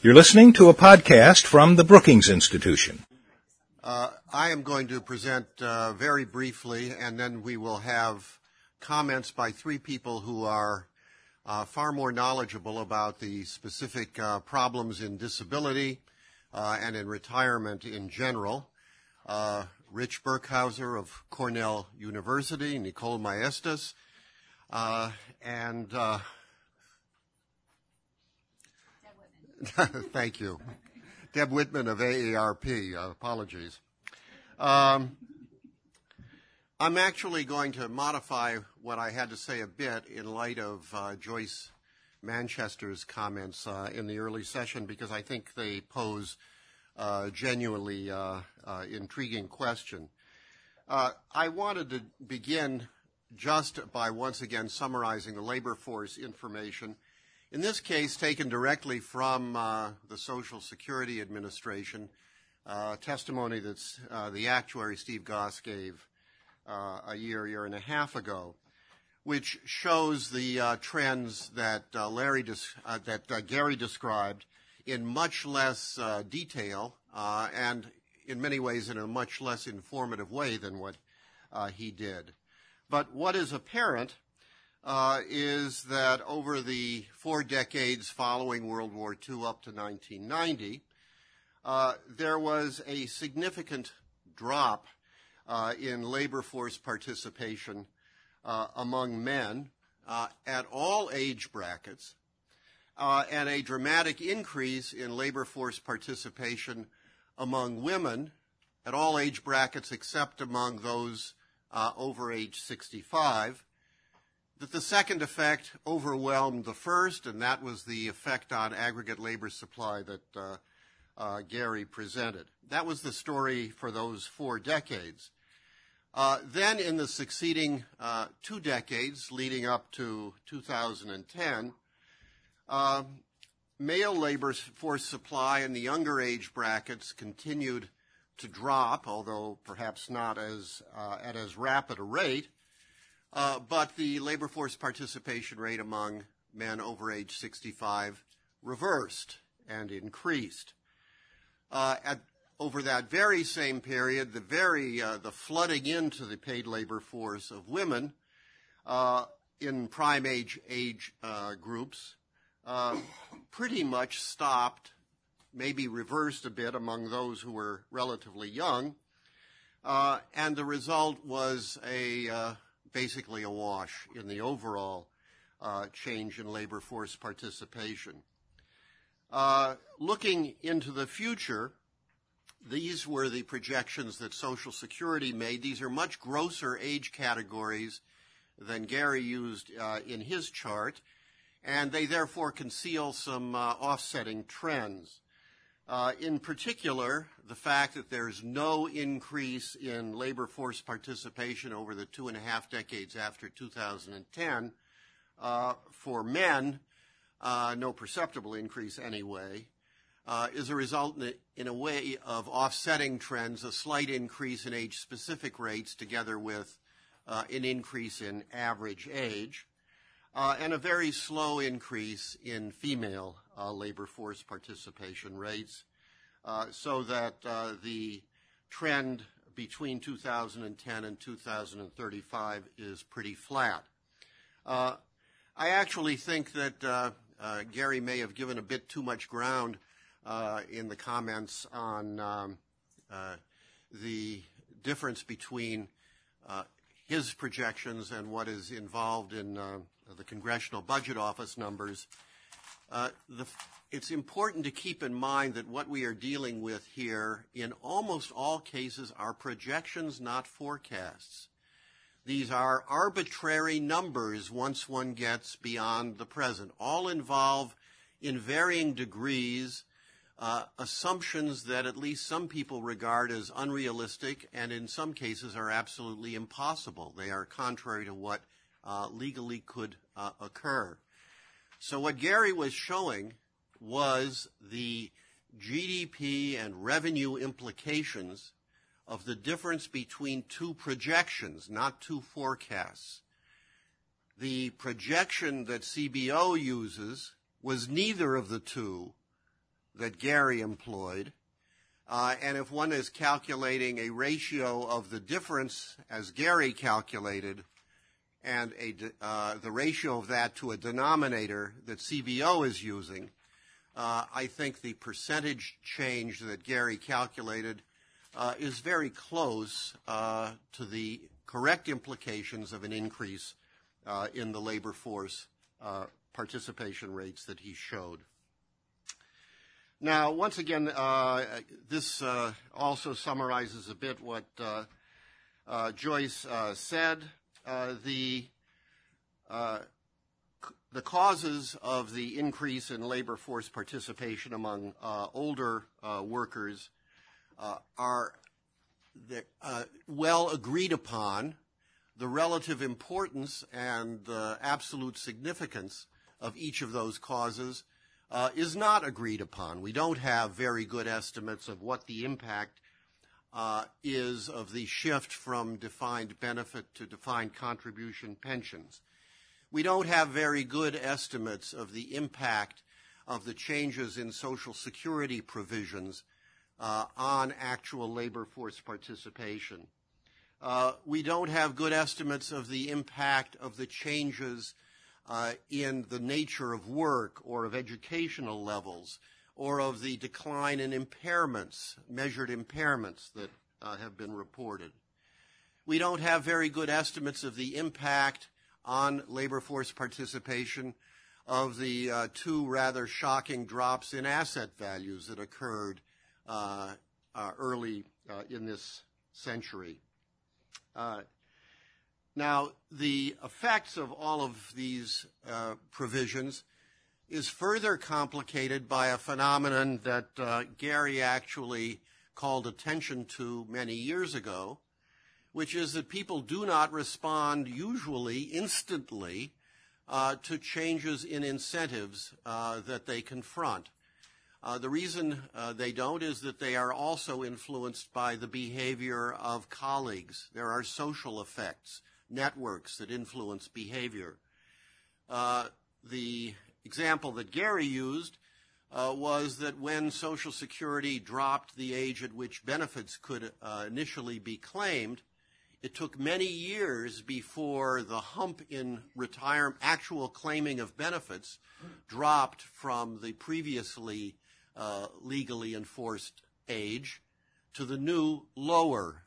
You're listening to a podcast from the Brookings Institution. I am going to present very briefly, and then we will have comments by three people who are far more knowledgeable about the specific problems in disability and in retirement in general. Rich Burkhauser of Cornell University, Nicole Maestas, and thank you. Deb Whitman of AARP. Apologies. I'm actually going to modify what I had to say a bit in light of Joyce Manchester's comments in the early session, because I think they pose a genuinely intriguing question. I wanted to begin just by once again summarizing the labor force information, in this case taken directly from the Social Security Administration, testimony that the actuary Steve Goss gave a year and a half ago, which shows the trends that Gary described in much less detail and in many ways in a much less informative way than what he did. But what is apparent is that over the 4 decades following World War II up to 1990, there was a significant drop in labor force participation among men at all age brackets, and a dramatic increase in labor force participation among women at all age brackets except among those over age 65. That the second effect overwhelmed the first, and that was the effect on aggregate labor supply that Gary presented. That was the story for those 4 decades. Then in the succeeding 2 decades, leading up to 2010, male labor force supply in the younger age brackets continued to drop, although perhaps not at as rapid a rate. But the labor force participation rate among men over age 65 reversed and increased. Over that very same period, the flooding into the paid labor force of women in prime age groups pretty much stopped, maybe reversed a bit among those who were relatively young, and the result was basically a wash in the overall change in labor force participation. Looking into the future, these were the projections that Social Security made. These are much grosser age categories than Gary used in his chart, and they therefore conceal some offsetting trends. In particular, the fact that there's no increase in labor force participation over the 2.5 decades after 2010 for men, no perceptible increase anyway, is a result in a way of offsetting trends, a slight increase in age-specific rates together with an increase in average age, and a very slow increase in female labor force participation rates, so that the trend between 2010 and 2035 is pretty flat. I actually think that Gary may have given a bit too much ground in the comments on the difference between his projections and what is involved in the Congressional Budget Office numbers. It's important to keep in mind that what we are dealing with here, in almost all cases, are projections, not forecasts. These are arbitrary numbers once one gets beyond the present. All involve, in varying degrees, assumptions that at least some people regard as unrealistic and in some cases are absolutely impossible. They are contrary to what legally could occur. So what Gary was showing was the GDP and revenue implications of the difference between 2 projections, not 2 forecasts. The projection that CBO uses was neither of the two, that Gary employed, and if one is calculating a ratio of the difference as Gary calculated and the ratio of that to a denominator that CBO is using, I think the percentage change that Gary calculated is very close to the correct implications of an increase in the labor force participation rates that he showed. Now, once again, this also summarizes a bit what Joyce said. The causes of the increase in labor force participation among older workers are well agreed upon. The relative importance and the absolute significance of each of those causes is not agreed upon. We don't have very good estimates of what the impact is of the shift from defined benefit to defined contribution pensions. We don't have very good estimates of the impact of the changes in Social Security provisions on actual labor force participation. We don't have good estimates of the impact of the changes in the nature of work or of educational levels or of the decline in impairments, measured impairments that have been reported. We don't have very good estimates of the impact on labor force participation of the two rather shocking drops in asset values that occurred early in this century. Now, the effects of all of these provisions is further complicated by a phenomenon that Gary actually called attention to many years ago, which is that people do not respond usually instantly to changes in incentives that they confront. The reason they don't is that they are also influenced by the behavior of colleagues. There are social effects, networks that influence behavior. The example that Gary used was that when Social Security dropped the age at which benefits could initially be claimed, it took many years before the hump in actual claiming of benefits dropped from the previously legally enforced age to the new lower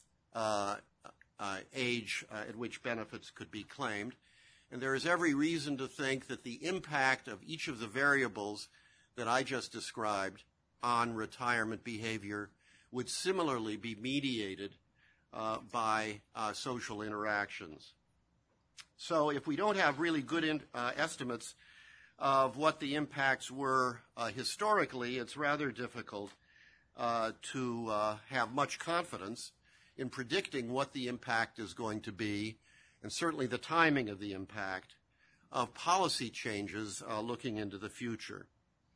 age at which benefits could be claimed. And there is every reason to think that the impact of each of the variables that I just described on retirement behavior would similarly be mediated by social interactions. So if we don't have really good estimates of what the impacts were historically, it's rather difficult to have much confidence in predicting what the impact is going to be, and certainly the timing of the impact of policy changes looking into the future.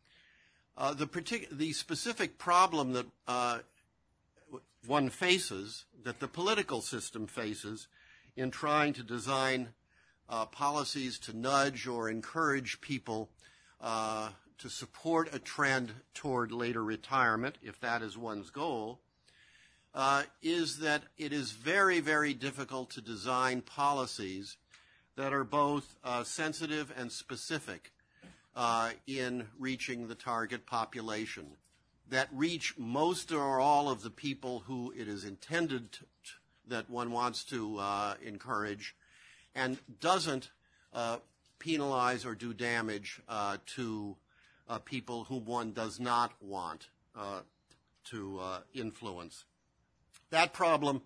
The specific problem that one faces, that the political system faces in trying to design policies to nudge or encourage people to support a trend toward later retirement, if that is one's goal, is that it is very, very difficult to design policies that are both sensitive and specific in reaching the target population, that reach most or all of the people who it is intended that one wants to encourage, and doesn't penalize or do damage to people whom one does not want to influence. That problem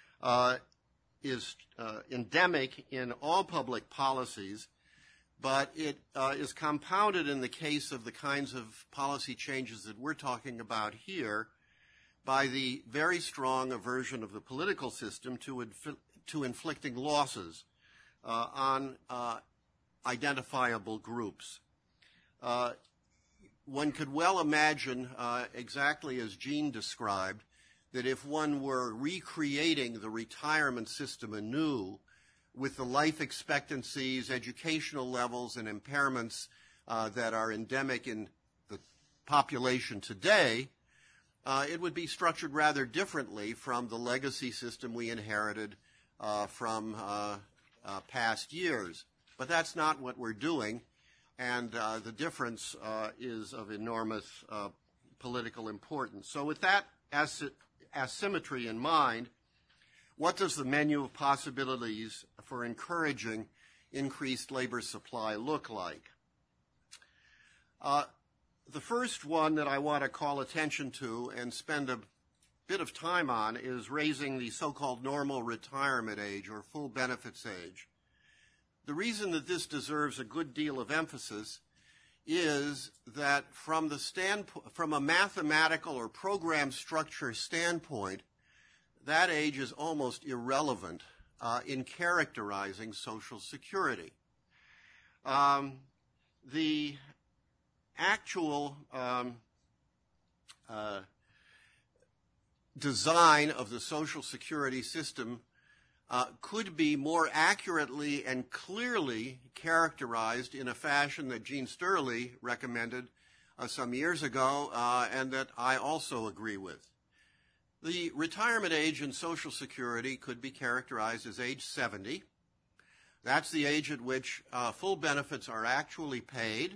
is endemic in all public policies, but it is compounded in the case of the kinds of policy changes that we're talking about here by the very strong aversion of the political system to inflicting losses on identifiable groups. One could well imagine, exactly as Jean described, that if one were recreating the retirement system anew with the life expectancies, educational levels, and impairments that are endemic in the population today, it would be structured rather differently from the legacy system we inherited from past years. But that's not what we're doing, and the difference is of enormous political importance. So with that asymmetry in mind, what does the menu of possibilities for encouraging increased labor supply look like? The first one that I want to call attention to and spend a bit of time on is raising the so-called normal retirement age or full benefits age. The reason that this deserves a good deal of emphasis is that from a mathematical or program structure standpoint, that age is almost irrelevant in characterizing Social Security. The actual design of the Social Security system could be more accurately and clearly characterized in a fashion that Gene Sterling recommended some years ago and that I also agree with. The retirement age in Social Security could be characterized as age 70. That's the age at which full benefits are actually paid,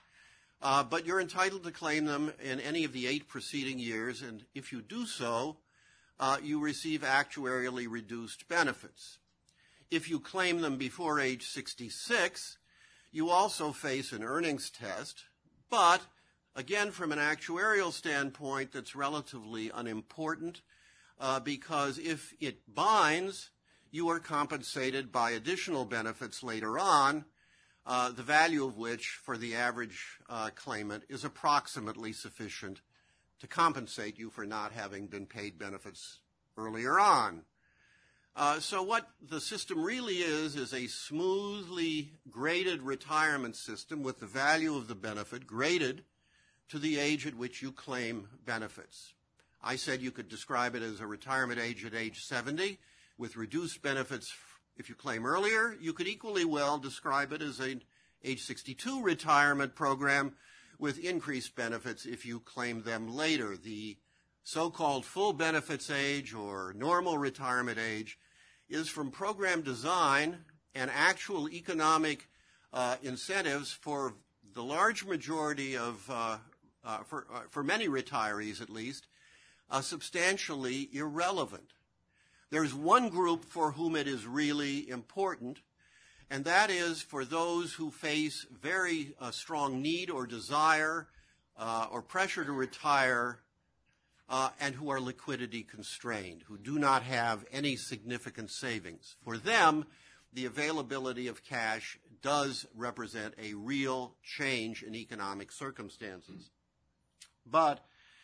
but you're entitled to claim them in any of the 8 preceding years, and if you do so, you receive actuarially reduced benefits. If you claim them before age 66, you also face an earnings test, but again, from an actuarial standpoint, that's relatively unimportant because if it binds, you are compensated by additional benefits later on, the value of which for the average claimant is approximately sufficient to compensate you for not having been paid benefits earlier on. So what the system really is a smoothly graded retirement system with the value of the benefit graded to the age at which you claim benefits. I said you could describe it as a retirement age at age 70 with reduced benefits if you claim earlier. You could equally well describe it as an age 62 retirement program with increased benefits if you claim them later. The so-called full benefits age or normal retirement age is from program design and actual economic incentives for the large majority of for many retirees at least, substantially irrelevant. There's one group for whom it is really important, and that is for those who face very strong need or desire or pressure to retire and who are liquidity constrained, who do not have any significant savings. For them, the availability of cash does represent a real change in economic circumstances. But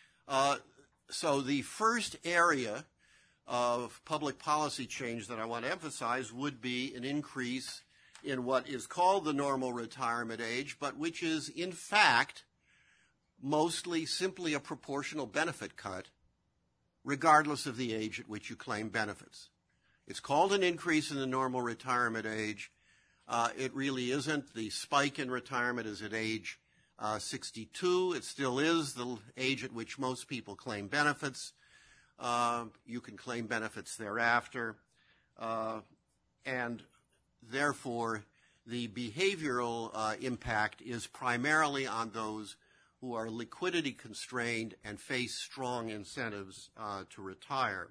so the first area of public policy change that I want to emphasize would be an increase in what is called the normal retirement age, but which is in fact mostly simply a proportional benefit cut, regardless of the age at which you claim benefits. It's called an increase in the normal retirement age. It really isn't. The spike in retirement is at age 62. It still is the age at which most people claim benefits. You can claim benefits thereafter. And therefore, the behavioral impact is primarily on those who are liquidity constrained and face strong incentives to retire.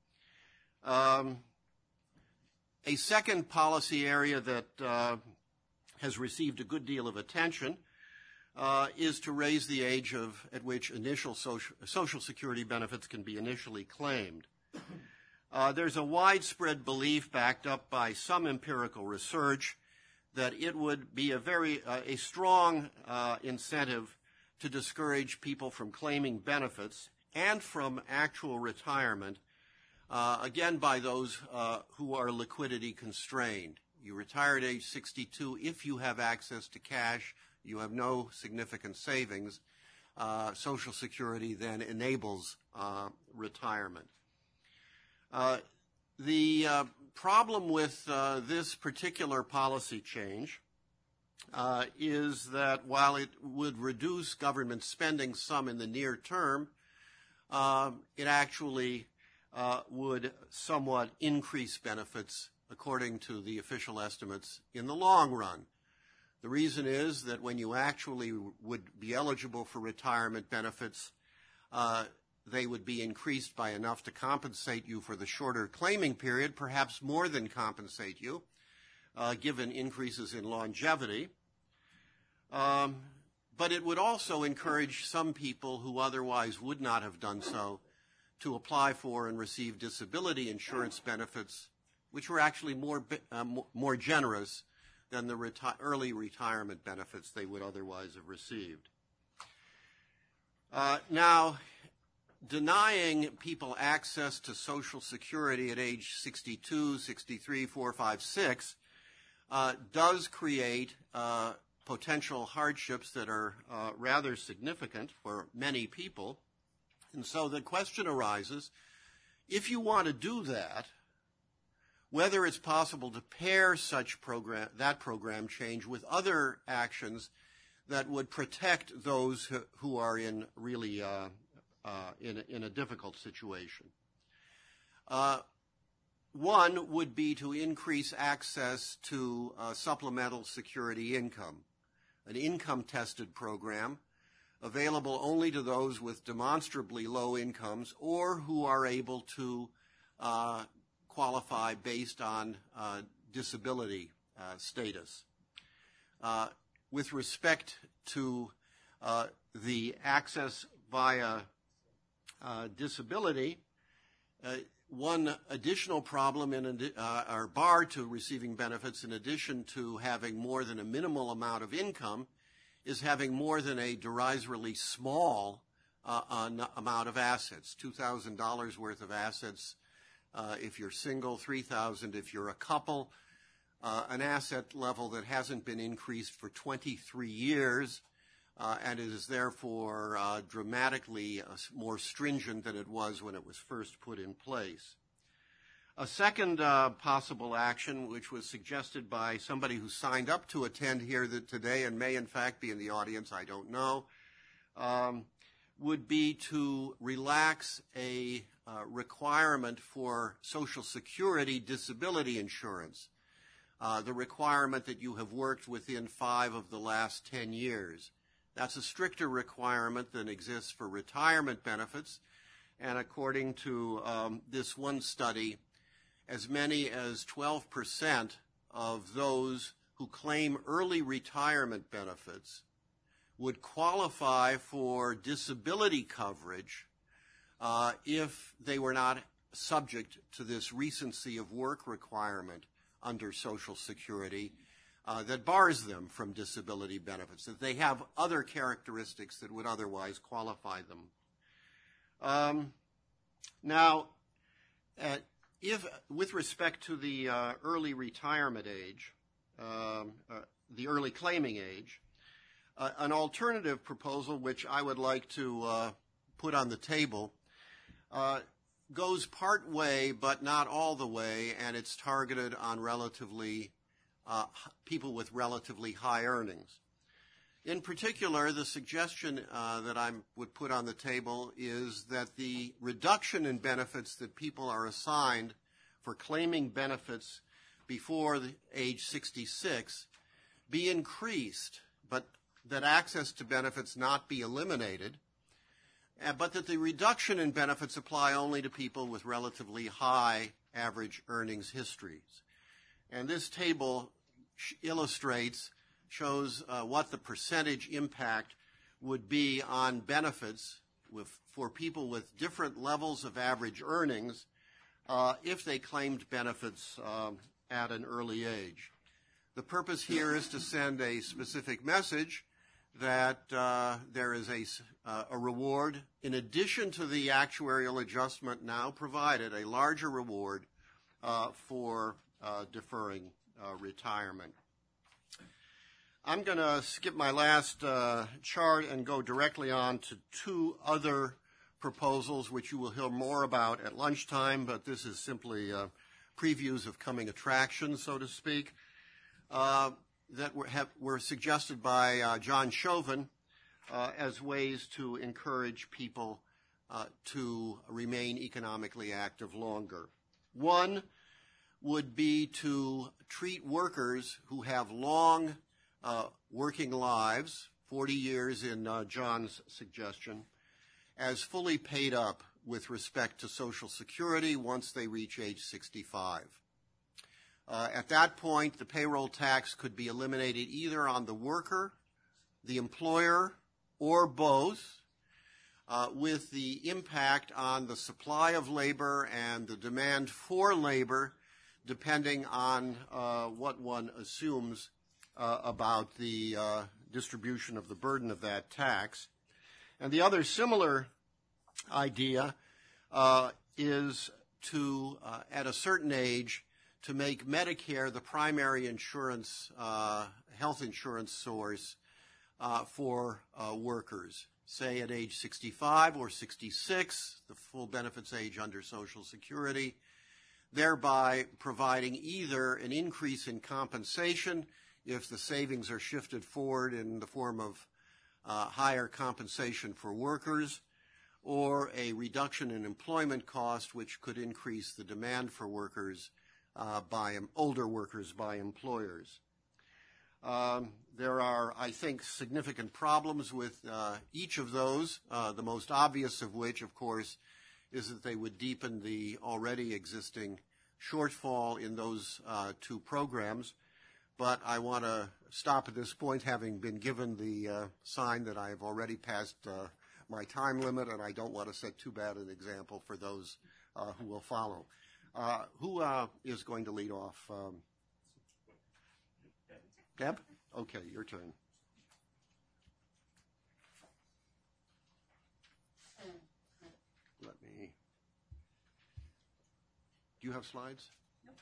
A second policy area that has received a good deal of attention is to raise the age at which initial Social Security benefits can be initially claimed. There's a widespread belief backed up by some empirical research that it would be a strong incentive to discourage people from claiming benefits and from actual retirement, again by those who are liquidity constrained. You retire at age 62 if you have access to cash, you have no significant savings. Social Security then enables retirement. The problem with this particular policy change is that while it would reduce government spending some in the near term, it actually would somewhat increase benefits according to the official estimates in the long run. The reason is that when you actually would be eligible for retirement benefits, they would be increased by enough to compensate you for the shorter claiming period, perhaps more than compensate you, given increases in longevity. But it would also encourage some people who otherwise would not have done so to apply for and receive disability insurance benefits, which were actually more generous than the early retirement benefits they would otherwise have received. Now, denying people access to Social Security at age 62, 63, 4, 5, 6 does create potential hardships that are rather significant for many people. And so the question arises, if you want to do that, whether it's possible to pair that program change with other actions that would protect those who are in really in a difficult situation. One would be to increase access to supplemental security income, an income-tested program available only to those with demonstrably low incomes or who are able to qualify based on disability status. With respect to the access via disability, one additional problem or bar to receiving benefits in addition to having more than a minimal amount of income is having more than a derisorily small amount of assets, $2,000 worth of assets if you're single, $3,000 if you're a couple, an asset level that hasn't been increased for 23 years and is therefore dramatically more stringent than it was when it was first put in place. A second possible action, which was suggested by somebody who signed up to attend here today and may in fact be in the audience, I don't know, would be to relax a requirement for Social Security disability insurance, the requirement that you have worked within 5 of the last 10 years. That's a stricter requirement than exists for retirement benefits, and according to this one study, as many as 12% of those who claim early retirement benefits would qualify for disability coverage if they were not subject to this recency of work requirement under Social Security that bars them from disability benefits, that they have other characteristics that would otherwise qualify them. Now, if with respect to the early retirement age, the early claiming age, an alternative proposal which I would like to put on the table goes part way but not all the way, and it's targeted on people with relatively high earnings. In particular, the suggestion that I would put on the table is that the reduction in benefits that people are assigned for claiming benefits before the age 66 be increased, but that access to benefits not be eliminated, but that the reduction in benefits apply only to people with relatively high average earnings histories. And this table shows what the percentage impact would be on benefits for people with different levels of average earnings if they claimed benefits at an early age. The purpose here is to send a specific message that there is a reward, in addition to the actuarial adjustment now provided, a larger reward for deferring retirement. I'm going to skip my last chart and go directly on to 2 other proposals, which you will hear more about at lunchtime, but this is simply previews of coming attractions, so to speak. that were suggested by John Chauvin as ways to encourage people to remain economically active longer. One would be to treat workers who have long working lives, 40 years in John's suggestion, as fully paid up with respect to Social Security once they reach age 65. At that point, the payroll tax could be eliminated either on the worker, the employer, or both, with the impact on the supply of labor and the demand for labor, depending on what one assumes about the distribution of the burden of that tax. And the other similar idea is to, at a certain age, to make Medicare the primary insurance, health insurance source for workers, say at age 65 or 66, the full benefits age under Social Security, thereby providing either an increase in compensation if the savings are shifted forward in the form of higher compensation for workers, or a reduction in employment cost, which could increase the demand for workers by older workers by employers. There are, I think, significant problems with each of those, the most obvious of which, of course, is that they would deepen the already existing shortfall in those two programs. But I want to stop at this point, having been given the sign that I have already passed my time limit, and I don't want to set too bad an example for those who will follow. Who is going to lead off? Deb? Okay, your turn. Let me. Do you have slides? Nope.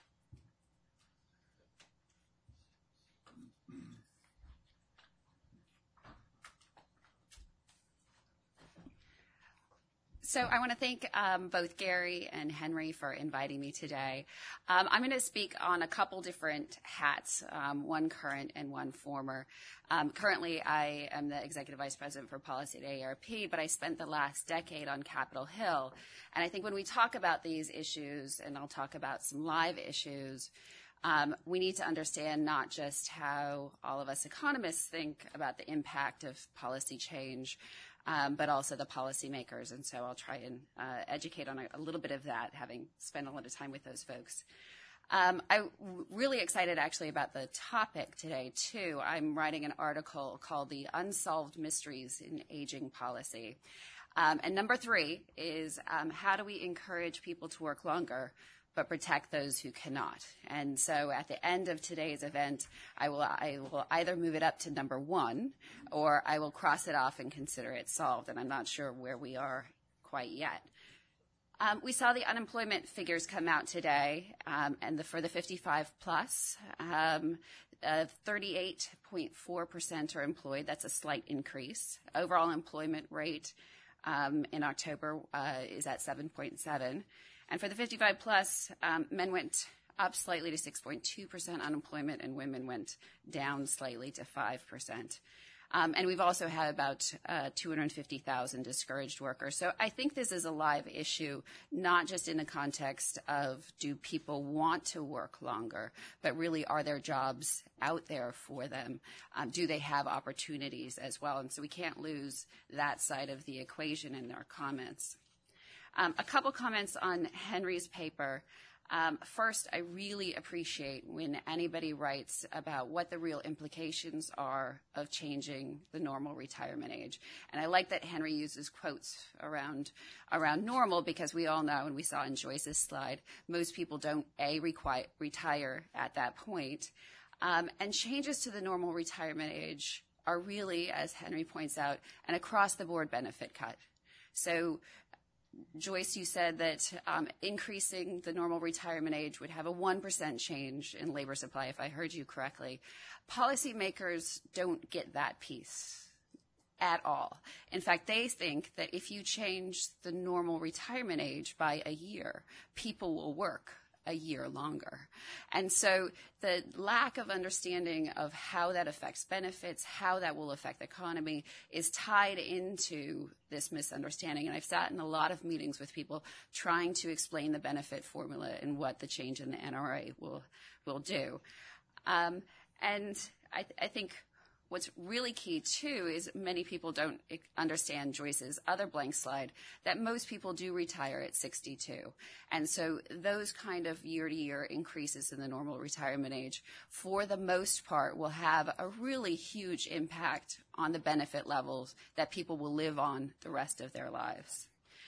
So I want to thank both Gary and Henry for inviting me today. I'm going to speak on a couple different hats, one current and one former. Currently, I am the Executive Vice President for Policy at AARP, but I spent the last decade on Capitol Hill. And I think when we talk about these issues, and I'll talk about some live issues, we need to understand not just how all of us economists think about the impact of policy change, but also the policymakers. And so I'll try and educate on a little bit of that, having spent a lot of time with those folks. I'm really excited, actually, about the topic today, too. I'm writing an article called The Unsolved Mysteries in Aging Policy. And number 3 is how do we encourage people to work longer but protect those who cannot? And so at the end of today's event, I will either move it up to number 1, or I will cross it off and consider it solved, and I'm not sure where we are quite yet. We saw the unemployment figures come out today, and for the 55 plus, 38.4% are employed. That's a slight increase. Overall employment rate in October is at 7.7. And for the 55 plus, men went up slightly to 6.2% unemployment, and women went down slightly to 5%. And we've also had about 250,000 discouraged workers. So I think this is a live issue, not just in the context of do people want to work longer, but really are there jobs out there for them? Do they have opportunities as well? And so we can't lose that side of the equation in our comments. A couple comments on Henry's paper. First, I really appreciate when anybody writes about what the real implications are of changing the normal retirement age. And I like that Henry uses quotes around normal, because we all know, and we saw in Joyce's slide, most people don't retire at that point. And changes to the normal retirement age are really, as Henry points out, an across-the-board benefit cut. So Joyce, you said that increasing the normal retirement age would have a 1% change in labor supply, if I heard you correctly. Policymakers don't get that piece at all. In fact, they think that if you change the normal retirement age by a year, people will work a year longer. And so the lack of understanding of how that affects benefits, how that will affect the economy, is tied into this misunderstanding. And I've sat in a lot of meetings with people trying to explain the benefit formula and what the change in the NRA will do. And I think what's really key, too, is many people don't understand Joyce's other blank slide, that most people do retire at 62. And so those kind of year-to-year increases in the normal retirement age, for the most part, will have a really huge impact on the benefit levels that people will live on the rest of their lives.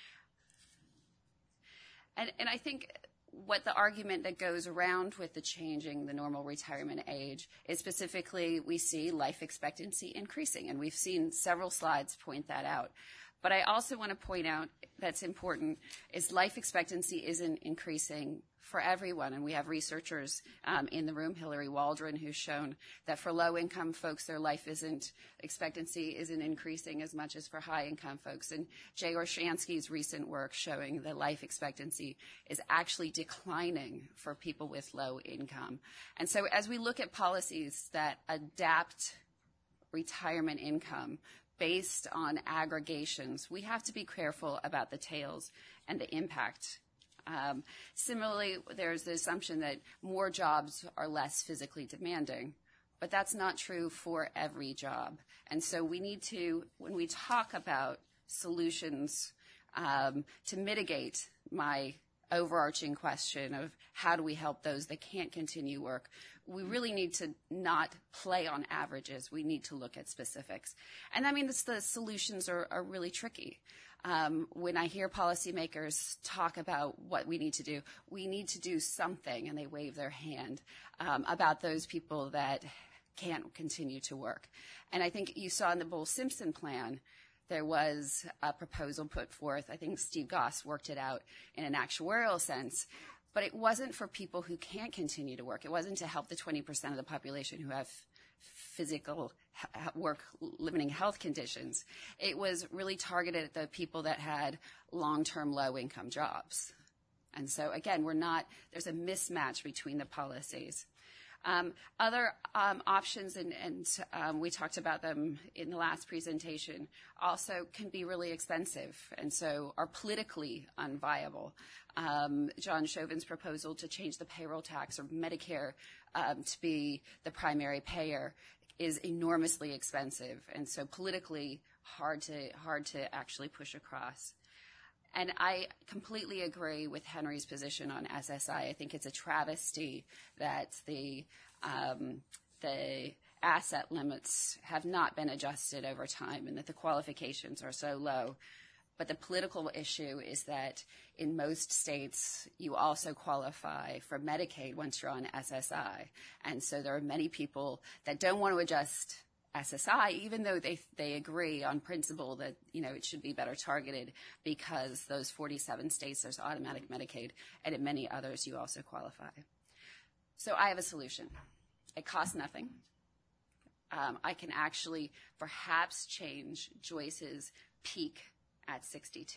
And I think what the argument that goes around with the changing the normal retirement age is specifically we see life expectancy increasing, and we've seen several slides point that out. But I also want to point out that's important is life expectancy isn't increasing for everyone, and we have researchers in the room, Hillary Waldron, who's shown that for low-income folks, their life expectancy isn't increasing as much as for high-income folks. And Jay Orshansky's recent work showing that life expectancy is actually declining for people with low income. And so as we look at policies that adapt retirement income based on aggregations, we have to be careful about the tails and the impact. Similarly, there's the assumption that more jobs are less physically demanding, but that's not true for every job. And so we need to, when we talk about solutions to mitigate my overarching question of how do we help those that can't continue work, we really need to not play on averages. We need to look at specifics. And that means the solutions are really tricky. When I hear policymakers talk about what we need to do something, and they wave their hand about those people that can't continue to work. And I think you saw in the Bowles-Simpson plan, there was a proposal put forth. I think Steve Goss worked it out in an actuarial sense, but it wasn't for people who can't continue to work. It wasn't to help the 20% of the population who have physical work-limiting health conditions. It was really targeted at the people that had long-term low-income jobs. And so, again, there's a mismatch between the policies. Other options, and we talked about them in the last presentation, also can be really expensive and so are politically unviable. John Chauvin's proposal to change the payroll tax or Medicare to be the primary payer is enormously expensive and so politically hard to actually push across. And I completely agree with Henry's position on SSI. I think it's a travesty that the asset limits have not been adjusted over time and that the qualifications are so low. But the political issue is that in most states, you also qualify for Medicaid once you're on SSI. And so there are many people that don't want to adjust SSI, even though they agree on principle that, it should be better targeted because those 47 states, there's automatic Medicaid, and in many others, you also qualify. So I have a solution. It costs nothing. I can actually perhaps change Joyce's peak at 62.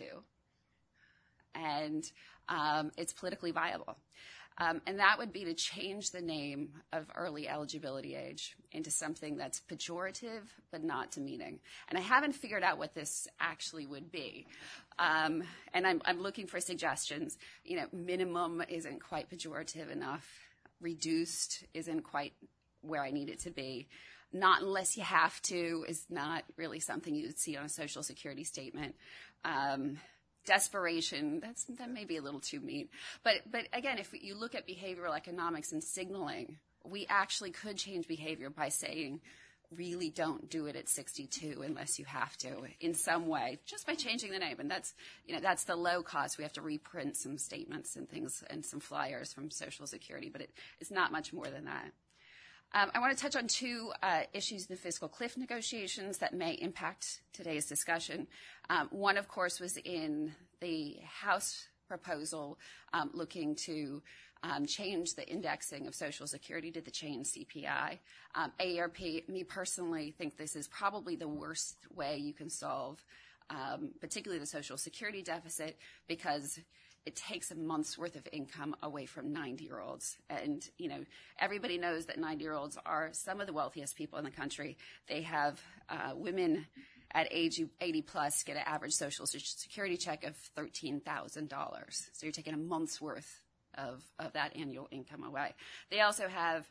And it's politically viable. And that would be to change the name of early eligibility age into something that's pejorative but not demeaning. And I haven't figured out what this actually would be. And I'm looking for suggestions. Minimum isn't quite pejorative enough. Reduced isn't quite where I need it to be. Not unless you have to is not really something you would see on a Social Security statement. Desperation, that may be a little too mean. But again, if you look at behavioral economics and signaling, we actually could change behavior by saying, really don't do it at 62 unless you have to in some way, just by changing the name. And that's the low cost. We have to reprint some statements and things and some flyers from Social Security, but it's not much more than that. I want to touch on two issues in the fiscal cliff negotiations that may impact today's discussion. One, of course, was in the House proposal looking to change the indexing of Social Security to the chain CPI. AARP, me personally, think this is probably the worst way you can solve particularly the Social Security deficit, because it takes a month's worth of income away from 90-year-olds. And, everybody knows that 90-year-olds are some of the wealthiest people in the country. They have women at age 80 plus get an average Social Security check of $13,000. So you're taking a month's worth of that annual income away. They also have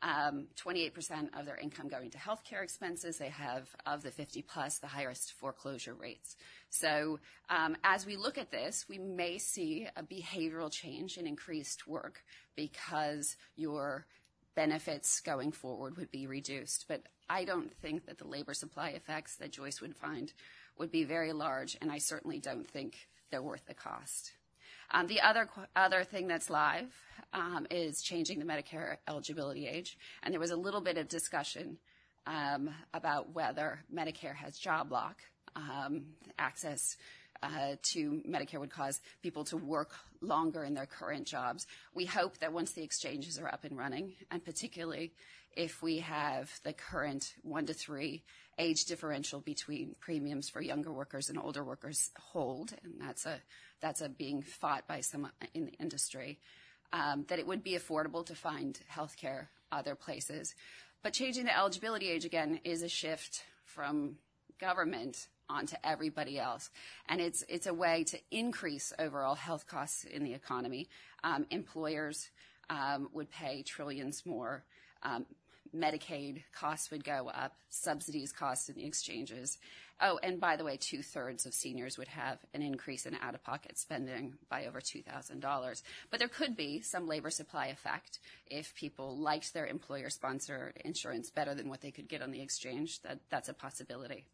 28% of their income going to healthcare expenses. They have, of the 50 plus, the highest foreclosure rates. So as we look at this, we may see a behavioral change in increased work because your benefits going forward would be reduced. But I don't think that the labor supply effects that Joyce would find would be very large, and I certainly don't think they're worth the cost. The other thing that's live is changing the Medicare eligibility age, and there was a little bit of discussion about whether Medicare has job lock. Access to Medicare would cause people to work longer in their current jobs. We hope that once the exchanges are up and running, and particularly if we have the current 1 to 3 age differential between premiums for younger workers and older workers hold, and that's a being fought by some in the industry, that it would be affordable to find health care other places. But changing the eligibility age, again, is a shift from government onto everybody else. And it's a way to increase overall health costs in the economy. Employers would pay trillions more. Medicaid costs would go up, subsidies costs in the exchanges. Oh, and by the way, 2/3 of seniors would have an increase in out-of-pocket spending by over $2,000. But there could be some labor supply effect if people liked their employer-sponsored insurance better than what they could get on the exchange. That's a possibility.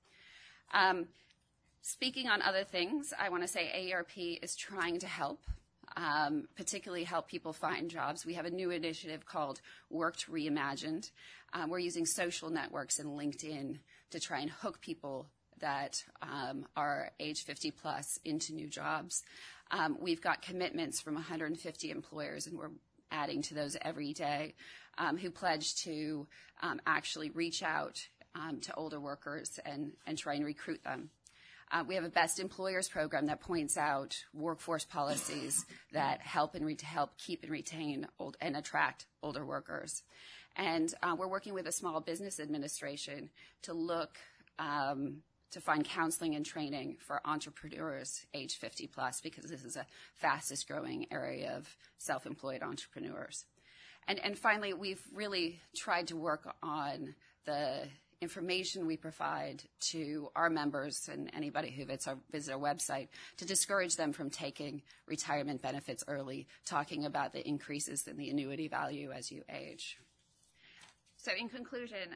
Speaking on other things, I want to say AARP is trying to help. Particularly help people find jobs. We have a new initiative called Worked Reimagined. We're using social networks and LinkedIn to try and hook people that are age 50 plus into new jobs. We've got commitments from 150 employers, and we're adding to those every day, who pledge to actually reach out to older workers and try and recruit them. We have a Best Employers program that points out workforce policies that help keep and retain and attract older workers. And we're working with a Small Business Administration to look to find counseling and training for entrepreneurs age 50 plus, because this is a fastest growing area of self-employed entrepreneurs. And finally, we've really tried to work on the information we provide to our members and anybody who visits our website to discourage them from taking retirement benefits early, talking about the increases in the annuity value as you age. So in conclusion,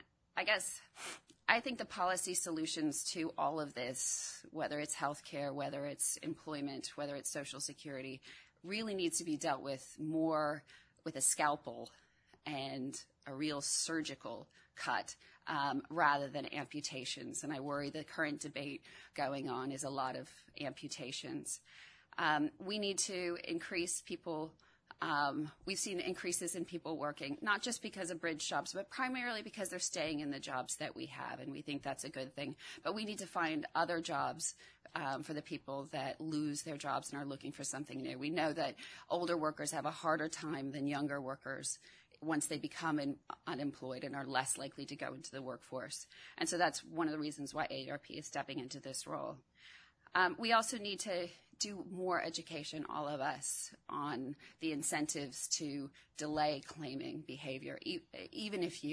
I think the policy solutions to all of this, whether it's healthcare, whether it's employment, whether it's Social Security, really needs to be dealt with more with a scalpel and a real surgical cut rather than amputations. And I worry the current debate going on is a lot of amputations. We need to increase people. We've seen increases in people working, not just because of bridge jobs, but primarily because they're staying in the jobs that we have, and we think that's a good thing. But we need to find other jobs for the people that lose their jobs and are looking for something new. We know that older workers have a harder time than younger workers once they become unemployed and are less likely to go into the workforce. And so that's one of the reasons why AARP is stepping into this role. We also need to do more education, all of us, on the incentives to delay claiming behavior, even if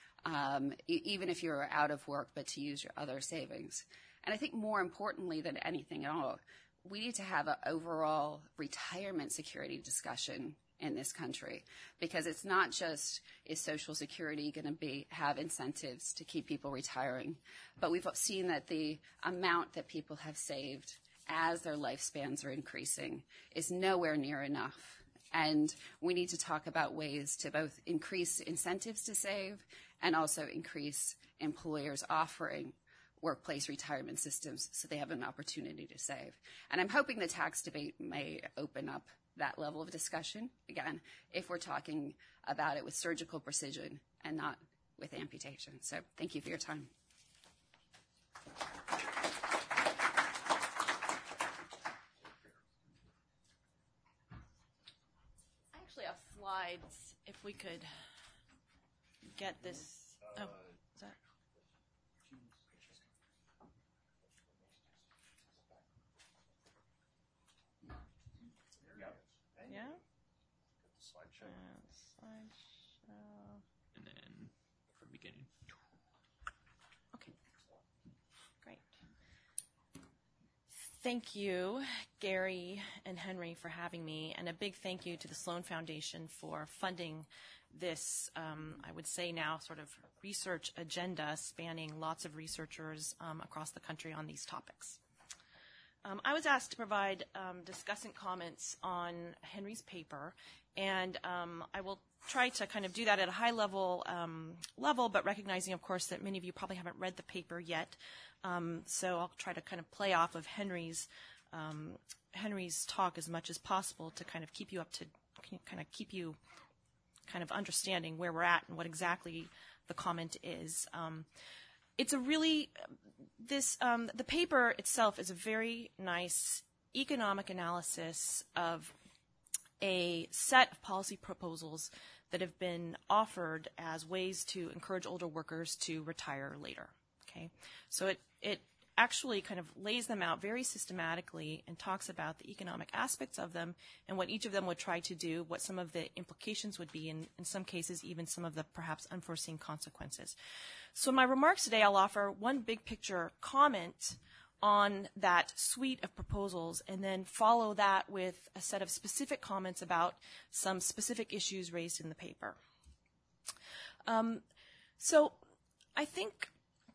you're out of work, but to use your other savings. And I think more importantly than anything at all, we need to have an overall retirement security discussion in this country, because it's not just is Social Security going to have incentives to keep people retiring, but we've seen that the amount that people have saved as their lifespans are increasing is nowhere near enough. And we need to talk about ways to both increase incentives to save and also increase employers offering workplace retirement systems so they have an opportunity to save. And I'm hoping the tax debate may open up that level of discussion, again, if we're talking about it with surgical precision and not with amputation. So thank you for your time. slides, if we could get this. Oh, is that? Yeah? Slideshow. Slideshow. And then from beginning. Okay. Great. Thank you, Gary and Henry, for having me, and a big thank you to the Sloan Foundation for funding this, I would say now, sort of research agenda spanning lots of researchers across the country on these topics. I was asked to provide discussant comments on Henry's paper, and I will try to kind of do that at a high level, but recognizing, of course, that many of you probably haven't read the paper yet. So I'll try to kind of play off of Henry's talk as much as possible to kind of keep you kind of understanding where we're at and what exactly the comment is. It's a really the paper itself is a very nice economic analysis of a set of policy proposals that have been offered as ways to encourage older workers to retire later. Okay, so it actually kind of lays them out very systematically and talks about the economic aspects of them and what each of them would try to do, what some of the implications would be, and in some cases even some of the perhaps unforeseen consequences. So in my remarks today, I'll offer one big picture comment on that suite of proposals and then follow that with a set of specific comments about some specific issues raised in the paper. So I think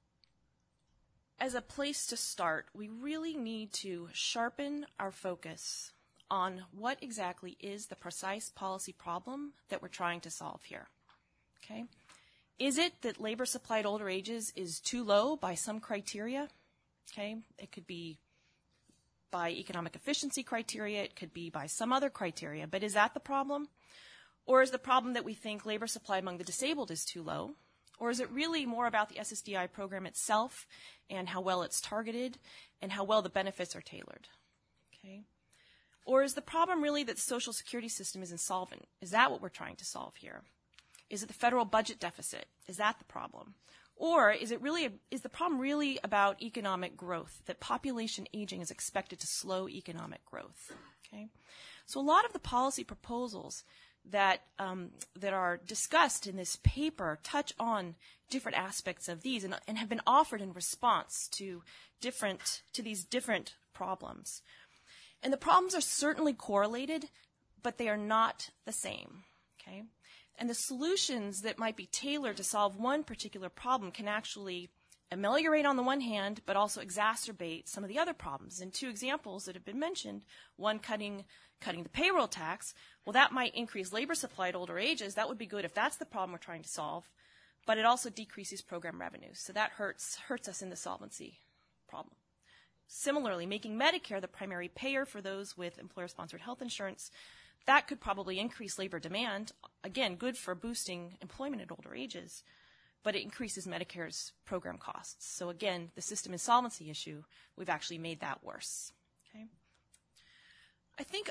as a place to start, we really need to sharpen our focus on what exactly is the precise policy problem that we're trying to solve here. Okay? Is it that labor supply at older ages is too low by some criteria? Okay? It could be by economic efficiency criteria, it could be by some other criteria, but is that the problem? Or is the problem that we think labor supply among the disabled is too low? Or is it really more about the SSDI program itself and how well it's targeted and how well the benefits are tailored? Okay? Or is the problem really that the Social Security system is insolvent? Is that what we're trying to solve here? Is it the federal budget deficit? Is that the problem? Or is the problem really about economic growth, that population aging is expected to slow economic growth? Okay? So a lot of the policy proposals that are discussed in this paper touch on different aspects of these and have been offered in response to these different problems. And the problems are certainly correlated, but they are not the same. Okay? And the solutions that might be tailored to solve one particular problem can actually ameliorate on the one hand, but also exacerbate some of the other problems. And two examples that have been mentioned, one cutting the payroll tax, well, that might increase labor supply at older ages. That would be good if that's the problem we're trying to solve. But it also decreases program revenues. So that hurts us in the solvency problem. Similarly, making Medicare the primary payer for those with employer-sponsored health insurance, that could probably increase labor demand. Again, good for boosting employment at older ages, but it increases Medicare's program costs. So again, the system insolvency issue, we've actually made that worse. Okay? I think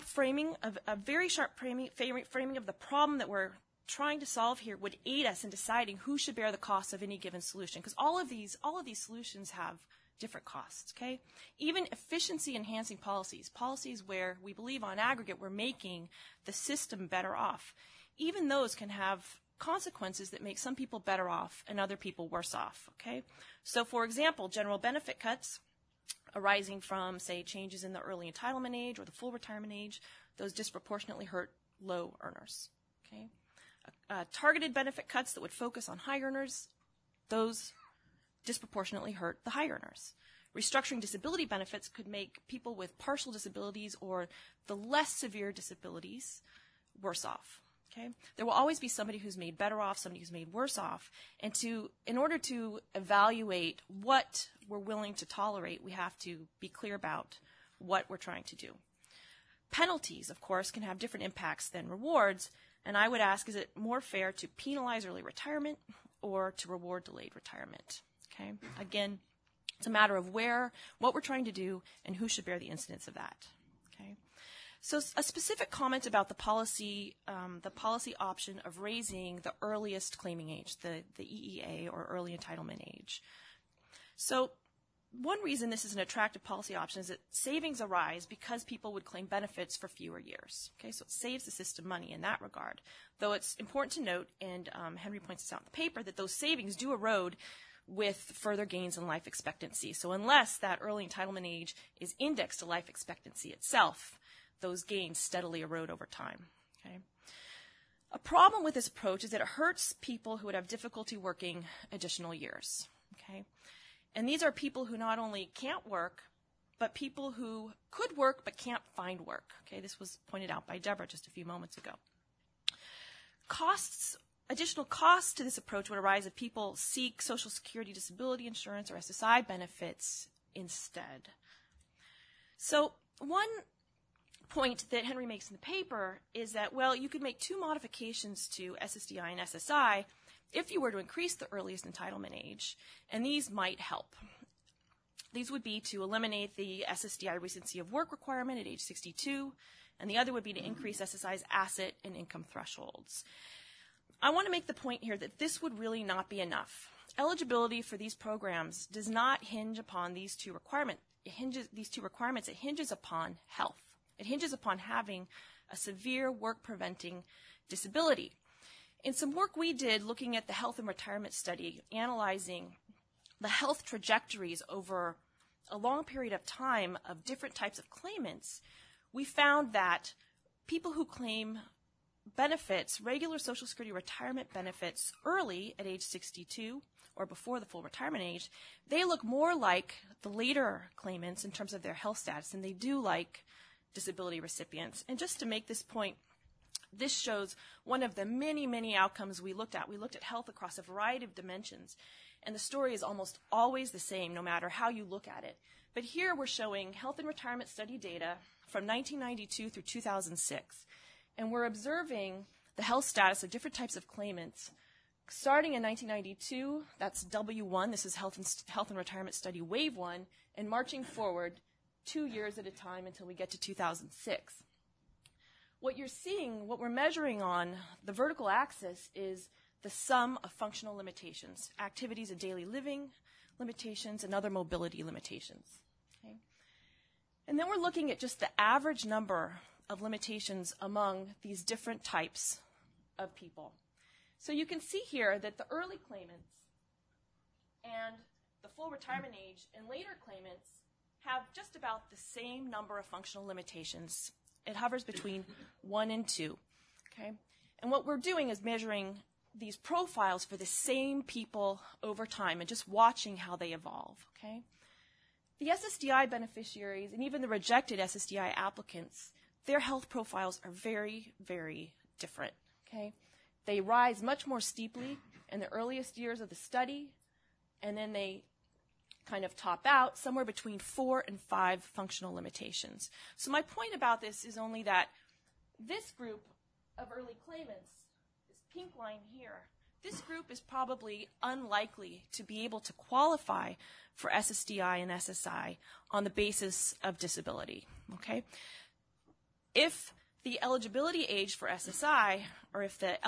a very sharp framing of the problem that we're trying to solve here would aid us in deciding who should bear the cost of any given solution, because all of these solutions have different costs. Okay, even efficiency enhancing policies where we believe on aggregate we're making the system better off, even those can have consequences that make some people better off and other people worse off. Okay, so for example, general benefit cuts arising from, say, changes in the early entitlement age or the full retirement age, those disproportionately hurt low earners. Okay, targeted benefit cuts that would focus on high earners, those disproportionately hurt the high earners. Restructuring disability benefits could make people with partial disabilities or the less severe disabilities worse off. Okay? There will always be somebody who's made better off, somebody who's made worse off, and in order to evaluate what we're willing to tolerate, we have to be clear about what we're trying to do. Penalties, of course, can have different impacts than rewards, and I would ask, is it more fair to penalize early retirement or to reward delayed retirement? Okay? Again, it's a matter of what we're trying to do and who should bear the incidence of that. Okay? So a specific comment about the policy option of raising the earliest claiming age, the EEA, or early entitlement age. So one reason this is an attractive policy option is that savings arise because people would claim benefits for fewer years. Okay, so it saves the system money in that regard. Though it's important to note, and Henry points this out in the paper, that those savings do erode with further gains in life expectancy. So unless that early entitlement age is indexed to life expectancy itself, those gains steadily erode over time. Okay? A problem with this approach is that it hurts people who would have difficulty working additional years. Okay? And these are people who not only can't work, but people who could work but can't find work. Okay? This was pointed out by Deborah just a few moments ago. Additional costs to this approach would arise if people seek Social Security disability insurance or SSI benefits instead. So one point that Henry makes in the paper is that, well, you could make two modifications to SSDI and SSI if you were to increase the earliest entitlement age, and these might help. These would be to eliminate the SSDI recency of work requirement at age 62, and the other would be to increase SSI's asset and income thresholds. I want to make the point here that this would really not be enough. Eligibility for these programs does not hinge upon these two requirements. It hinges upon health. It hinges upon having a severe work-preventing disability. In some work we did looking at the health and retirement study, analyzing the health trajectories over a long period of time of different types of claimants, we found that people who claim benefits, regular Social Security retirement benefits early at age 62 or before the full retirement age, they look more like the later claimants in terms of their health status than they do like disability recipients. And just to make this point, this shows one of the many, many outcomes we looked at. We looked at health across a variety of dimensions, and the story is almost always the same no matter how you look at it. But here we're showing health and retirement study data from 1992 through 2006, and we're observing the health status of different types of claimants. Starting in 1992, that's W1, this is health and retirement study wave 1, and marching forward 2 years at a time until we get to 2006. What you're seeing, what we're measuring on the vertical axis is the sum of functional limitations, activities of daily living limitations, and other mobility limitations. Okay? And then we're looking at just the average number of limitations among these different types of people. So you can see here that the early claimants and the full retirement age and later claimants have just about the same number of functional limitations. It hovers between 1 and 2. Okay? And what we're doing is measuring these profiles for the same people over time and just watching how they evolve. Okay? The SSDI beneficiaries and even the rejected SSDI applicants, their health profiles are very, very different. Okay? They rise much more steeply in the earliest years of the study, and then they kind of top out somewhere between 4 and 5 functional limitations. So my point about this is only that this group of early claimants, this pink line here, this group is probably unlikely to be able to qualify for SSDI and SSI on the basis of disability. Okay? If the eligibility age for SSI, or if the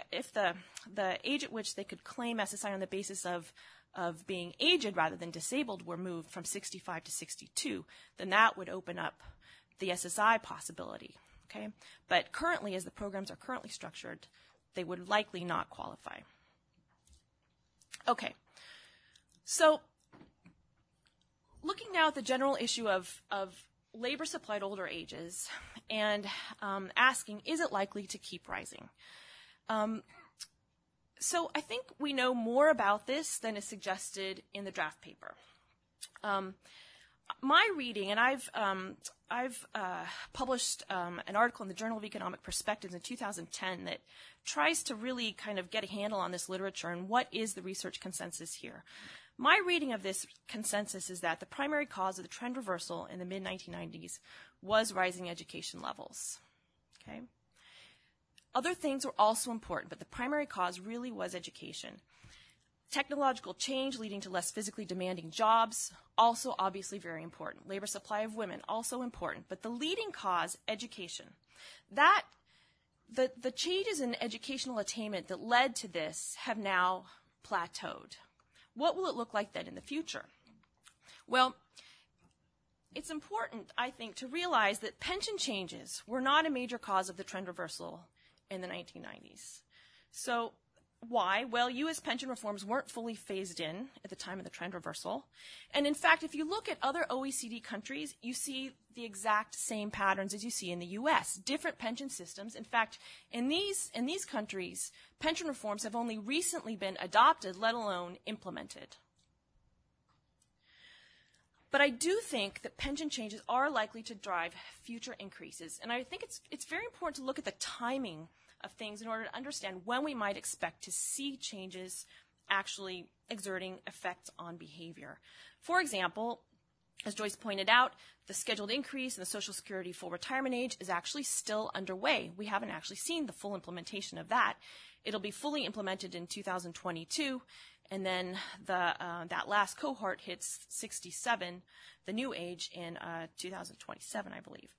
age at which they could claim SSI on the basis of being aged rather than disabled were moved from 65 to 62, then that would open up the SSI possibility. Okay? But currently, as the programs are currently structured, they would likely not qualify. Okay. So looking now at the general issue of labor supplied older ages and asking, is it likely to keep rising? So I think we know more about this than is suggested in the draft paper. My reading, and I've published an article in the Journal of Economic Perspectives in 2010 that tries to really kind of get a handle on this literature and what is the research consensus here. My reading of this consensus is that the primary cause of the trend reversal in the mid-1990s was rising education levels. Okay? Other things were also important, but the primary cause really was education. Technological change leading to less physically demanding jobs, also obviously very important. Labor supply of women, also important. But the leading cause, education. The changes in educational attainment that led to this have now plateaued. What will it look like then in the future? Well, it's important, I think, to realize that pension changes were not a major cause of the trend reversal in the 1990s. So why? Well, U.S. pension reforms weren't fully phased in at the time of the trend reversal. And in fact, if you look at other OECD countries, you see the exact same patterns as you see in the U.S., different pension systems. In fact, in these countries, pension reforms have only recently been adopted, let alone implemented. But I do think that pension changes are likely to drive future increases. And I think it's very important to look at the timing of things in order to understand when we might expect to see changes actually exerting effects on behavior. For example, as Joyce pointed out, the scheduled increase in the Social Security full retirement age is actually still underway. We haven't actually seen the full implementation of that. It'll be fully implemented in 2022, and then that last cohort hits 67, the new age, in 2027, I believe.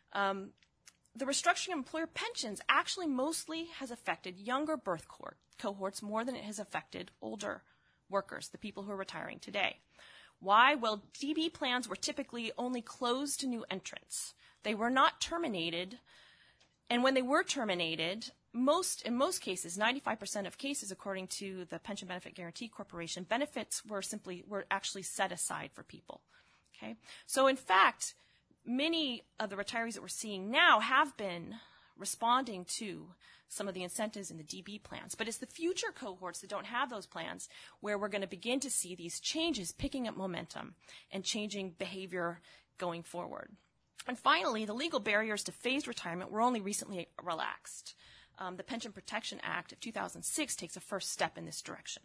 The restructuring of employer pensions actually mostly has affected younger birth cohorts more than it has affected older workers, the people who are retiring today. Why? Well, DB plans were typically only closed to new entrants. They were not terminated, and when they were terminated, in most cases, 95% of cases, according to the Pension Benefit Guaranty Corporation, benefits were actually set aside for people. Okay? So in fact, many of the retirees that we're seeing now have been responding to some of the incentives in the DB plans. But it's the future cohorts that don't have those plans where we're going to begin to see these changes picking up momentum and changing behavior going forward. And finally, the legal barriers to phased retirement were only recently relaxed. The Pension Protection Act of 2006 takes a first step in this direction.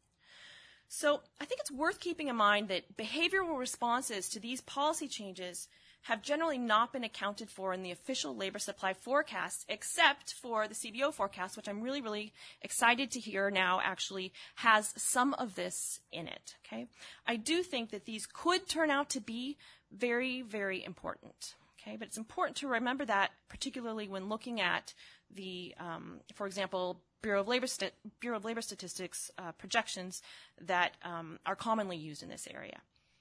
So I think it's worth keeping in mind that behavioral responses to these policy changes have generally not been accounted for in the official labor supply forecasts, except for the CBO forecast, which I'm really, really excited to hear now actually has some of this in it. Okay? I do think that these could turn out to be very, very important. Okay? But it's important to remember that, particularly when looking at the, for example, Bureau of Labor Statistics projections that are commonly used in this area.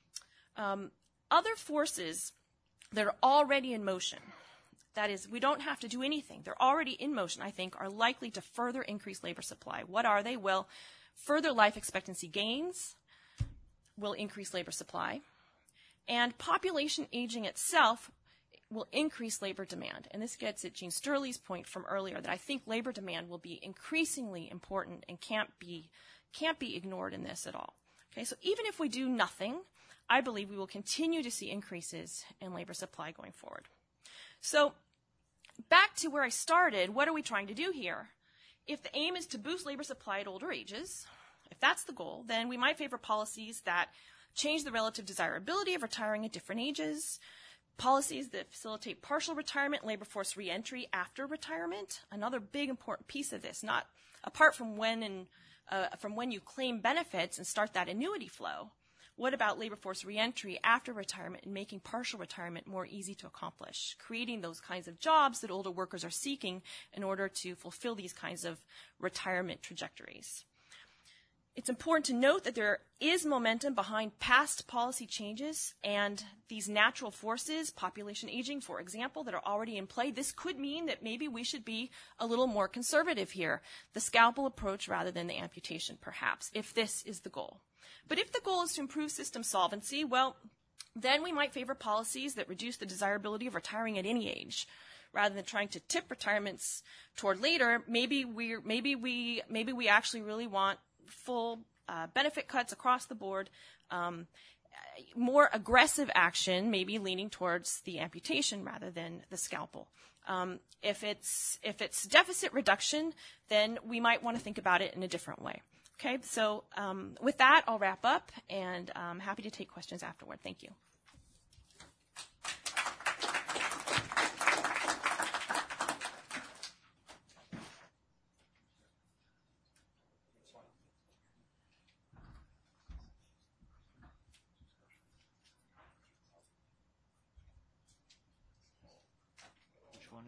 Other forces that are already in motion, that is, we don't have to do anything, they're already in motion, I think, are likely to further increase labor supply. What are they? Well, further life expectancy gains will increase labor supply, and population aging itself will increase labor demand. And this gets at Gene Sturley's point from earlier that I think labor demand will be increasingly important and can't be ignored in this at all. Okay, so even if we do nothing, I believe we will continue to see increases in labor supply going forward. So back to where I started, what are we trying to do here? If the aim is to boost labor supply at older ages, if that's the goal, then we might favor policies that change the relative desirability of retiring at different ages, policies that facilitate partial retirement, labor force reentry after retirement, another big important piece of this, not apart from when you claim benefits and start that annuity flow. What about labor force reentry after retirement and making partial retirement more easy to accomplish, creating those kinds of jobs that older workers are seeking in order to fulfill these kinds of retirement trajectories? It's important to note that there is momentum behind past policy changes and these natural forces, population aging, for example, that are already in play. This could mean that maybe we should be a little more conservative here, the scalpel approach rather than the amputation, perhaps, if this is the goal. But if the goal is to improve system solvency, well, then we might favor policies that reduce the desirability of retiring at any age. Rather than trying to tip retirements toward later, maybe we actually really want full benefit cuts across the board, more aggressive action, maybe leaning towards the amputation rather than the scalpel. If it's deficit reduction, then we might want to think about it in a different way. Okay, so with that, I'll wrap up, and I'm happy to take questions afterward. Thank you.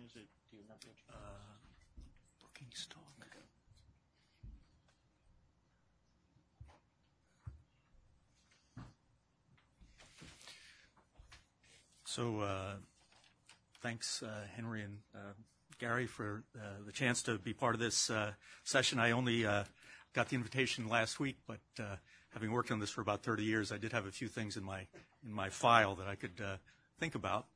is it? Do you have the Brookings talk. So thanks, Henry and Gary, for the chance to be part of this session. I only got the invitation last week, but having worked on this for about 30 years, I did have a few things in my file that I could think about.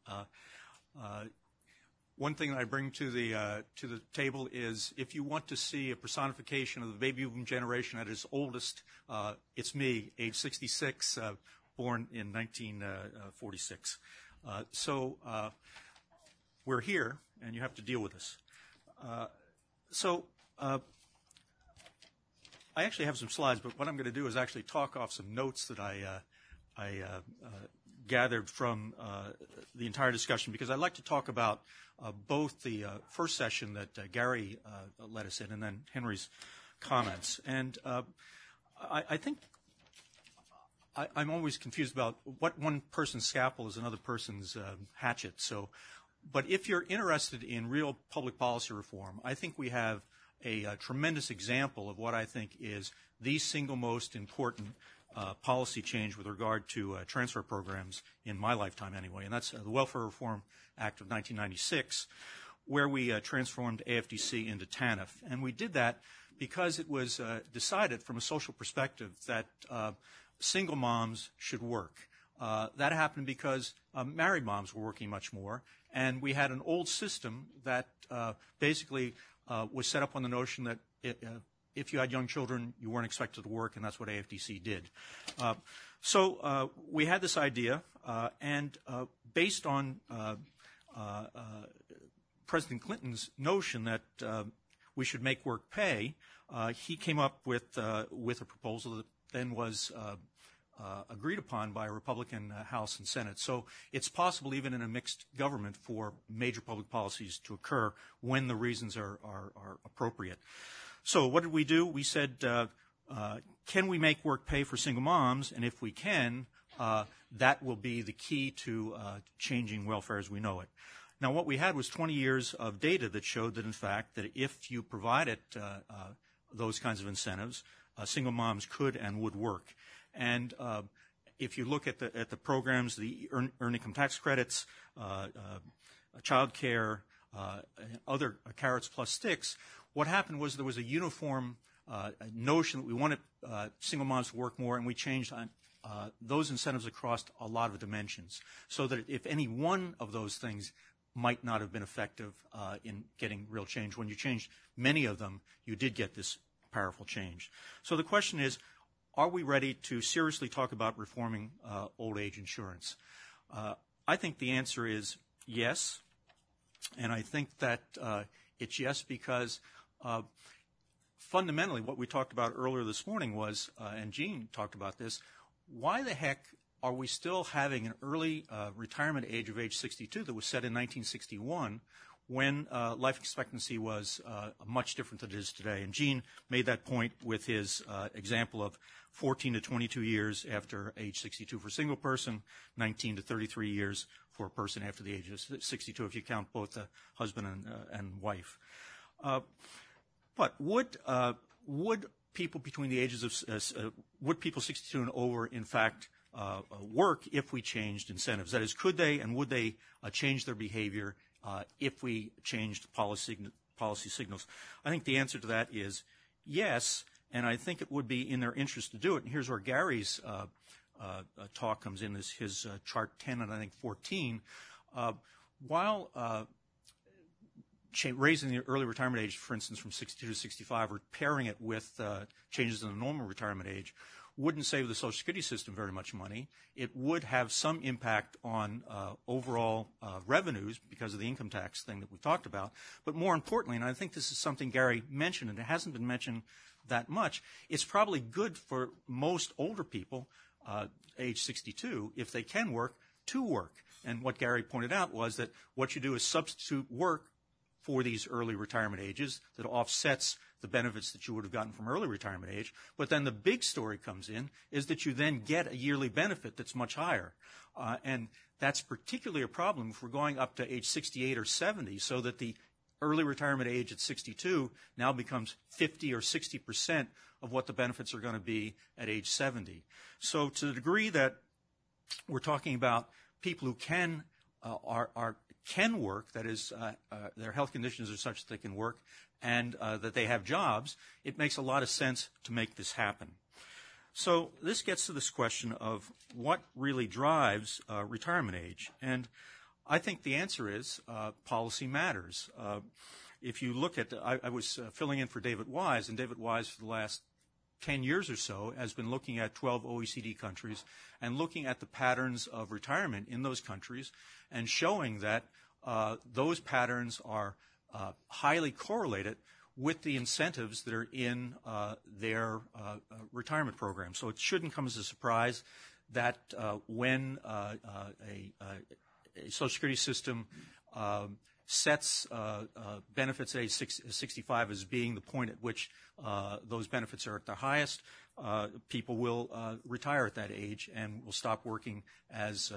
One thing that I bring to the table is if you want to see a personification of the baby boom generation at its oldest, it's me, age 66, born in 1946. So we're here, and you have to deal with us. I actually have some slides, but what I'm going to do is actually talk off some notes that I gathered from the entire discussion, because I'd like to talk about both the first session that Gary led us in and then Henry's comments. And I think I'm always confused about what one person's scalpel is another person's hatchet. But if you're interested in real public policy reform, I think we have a tremendous example of what I think is the single most important policy change with regard to transfer programs in my lifetime anyway, and that's the Welfare Reform Act of 1996, where we transformed AFDC into TANF. And we did that because it was decided from a social perspective that single moms should work. That happened because married moms were working much more, and we had an old system that basically was set up on the notion that if you had young children, you weren't expected to work, and that's what AFDC did. So we had this idea, and based on President Clinton's notion that we should make work pay, he came up with a proposal that then was agreed upon by a Republican House and Senate. So it's possible even in a mixed government for major public policies to occur when the reasons are appropriate. So what did we do? We said, can we make work pay for single moms? And if we can, that will be the key to changing welfare as we know it. Now, what we had was 20 years of data that showed that, in fact, that if you provided those kinds of incentives, single moms could and would work. And if you look at the programs, the earned income tax credits, child care, other carrots plus sticks, what happened was there was a uniform notion that we wanted single moms to work more, and we changed those incentives across a lot of dimensions, so that if any one of those things might not have been effective in getting real change, when you changed many of them, you did get this powerful change. So the question is, are we ready to seriously talk about reforming old age insurance? I think the answer is yes, and I think that it's yes because fundamentally what we talked about earlier this morning was, and Gene talked about this, why the heck are we still having an early retirement age of age 62 that was set in 1961 when life expectancy was much different than it is today? And Gene made that point with his example of 14 to 22 years after age 62 for a single person, 19 to 33 years for a person after the age of 62, if you count both the husband and wife. But would people between the ages of would people 62 and over, in fact, work if we changed incentives? That is, could they and would they change their behavior if we changed policy signals? I think the answer to that is yes, and I think it would be in their interest to do it. And here's where Gary's talk comes in, his chart 10 and I think 14. While raising the early retirement age, for instance, from 62 to 65, or pairing it with changes in the normal retirement age, wouldn't save the Social Security system very much money. It would have some impact on overall revenues because of the income tax thing that we talked about. But more importantly, and I think this is something Gary mentioned, and it hasn't been mentioned that much, it's probably good for most older people, age 62, if they can work, to work. And what Gary pointed out was that what you do is substitute work for these early retirement ages that offsets the benefits that you would have gotten from early retirement age. But then the big story comes in is that you then get a yearly benefit that's much higher. And that's particularly a problem if we're going up to age 68 or 70, so that the early retirement age at 62 now becomes 50 or 60% of what the benefits are going to be at age 70. So to the degree that we're talking about people who can work, that is, their health conditions are such that they can work and that they have jobs, it makes a lot of sense to make this happen. So this gets to this question of what really drives retirement age. And I think the answer is policy matters. If you look at, I was filling in for David Wise, and David Wise for the last 10 years or so has been looking at 12 OECD countries and looking at the patterns of retirement in those countries and showing that those patterns are highly correlated with the incentives that are in their retirement program. So it shouldn't come as a surprise that when a Social Security system sets benefits at age 65 as being the point at which those benefits are at their highest, people will retire at that age and will stop working as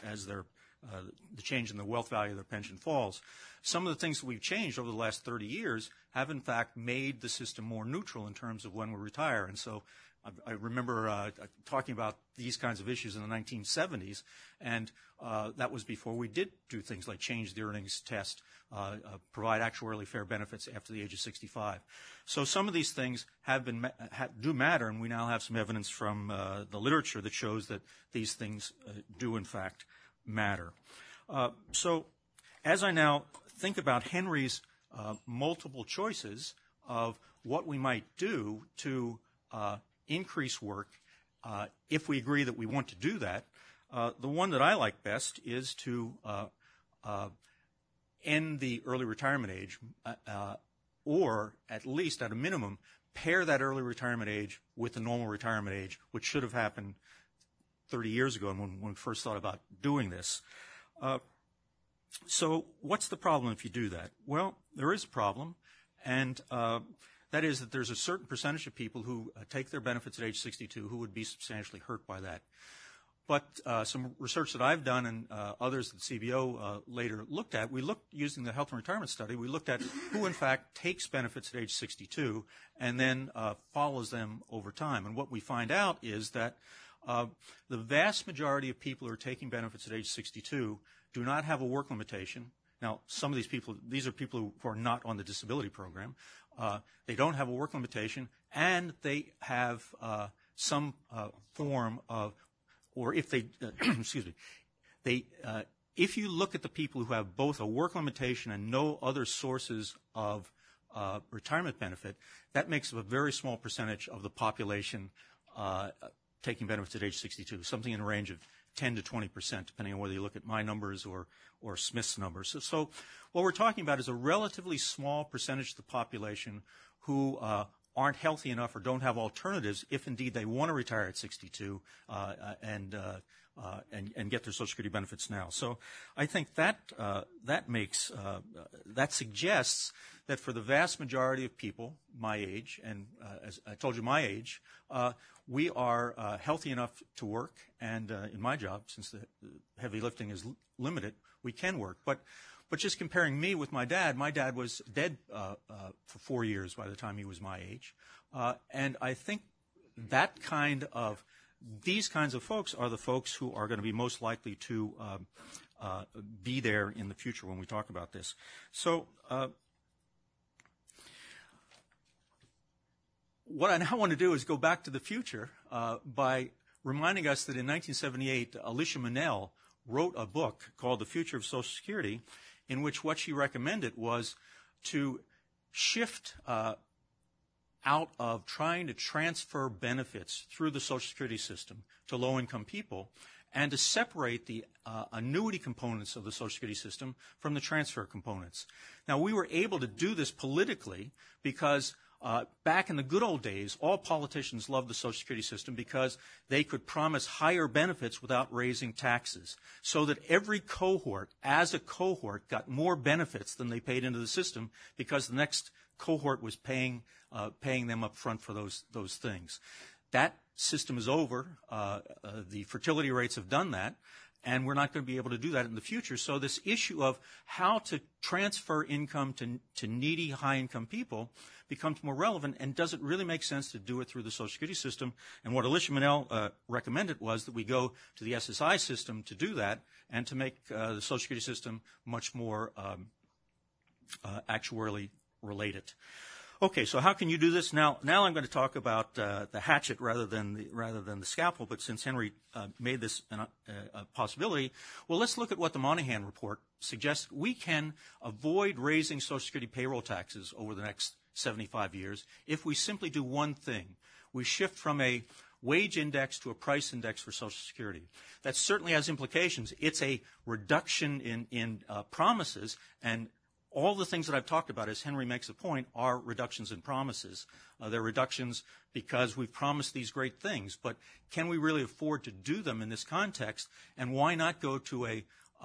the change in the wealth value of their pension falls. Some of the things that we've changed over the last 30 years have, in fact, made the system more neutral in terms of when we retire. And so I remember talking about these kinds of issues in the 1970s, and that was before we did do things like change the earnings test, provide actuarially fair benefits after the age of 65. So some of these things do matter, and we now have some evidence from the literature that shows that these things do, in fact, matter. So as I now think about Henry's multiple choices of what we might do to increase work, if we agree that we want to do that, the one that I like best is to end the early retirement age, or at least at a minimum, pair that early retirement age with the normal retirement age, which should have happened 30 years ago when we first thought about doing this. So what's the problem if you do that? Well, there is a problem, and that is that there's a certain percentage of people who take their benefits at age 62 who would be substantially hurt by that. But some research that I've done and others that CBO later looked at, we looked using the health and retirement study, we looked at who in fact takes benefits at age 62 and then follows them over time. And what we find out is that the vast majority of people who are taking benefits at age 62 do not have a work limitation. Now, some of these people, these are people who are not on the disability program. They don't have a work limitation, and they have some form of, or if they, excuse me, if you look at the people who have both a work limitation and no other sources of retirement benefit, that makes up a very small percentage of the population taking benefits at age 62, something in the range of 10 to 20%, depending on whether you look at my numbers or Smith's numbers. So what we're talking about is a relatively small percentage of the population who aren't healthy enough or don't have alternatives, if indeed they want to retire at 62 and get their Social Security benefits now. So I think that that suggests that for the vast majority of people my age, and as I told you my age, we are healthy enough to work, and in my job, since the heavy lifting is limited, we can work. But just comparing me with my dad was dead for 4 years by the time he was my age. And I think these kinds of folks are the folks who are going to be most likely to be there in the future when we talk about this. So what I now want to do is go back to the future by reminding us that in 1978, Alicia Manel wrote a book called The Future of Social Security, in which what she recommended was to shift out of trying to transfer benefits through the Social Security system to low-income people and to separate the annuity components of the Social Security system from the transfer components. Now, we were able to do this politically because back in the good old days, all politicians loved the Social Security system because they could promise higher benefits without raising taxes, so that every cohort, as a cohort, got more benefits than they paid into the system because the next cohort was paying them up front for those things. That system is over. The fertility rates have done that. and we're not going to be able to do that in the future. So this issue of how to transfer income to needy, high-income people becomes more relevant, and does it really make sense to do it through the Social Security system? And what Alicia Manel recommended was that we go to the SSI system to do that and to make the Social Security system much more actuarially related. Okay, so how can you do this? Now I'm going to talk about the hatchet rather than the scalpel. But since Henry made this a possibility, well, let's look at what the Moynihan report suggests. We can avoid raising Social Security payroll taxes over the next 75 years if we simply do one thing. We shift from a wage index to a price index for Social Security. That certainly has implications. It's a reduction in promises, and all the things that I've talked about, as Henry makes a point, are reductions in promises. They're reductions because we've promised these great things, but can we really afford to do them in this context? And why not go to a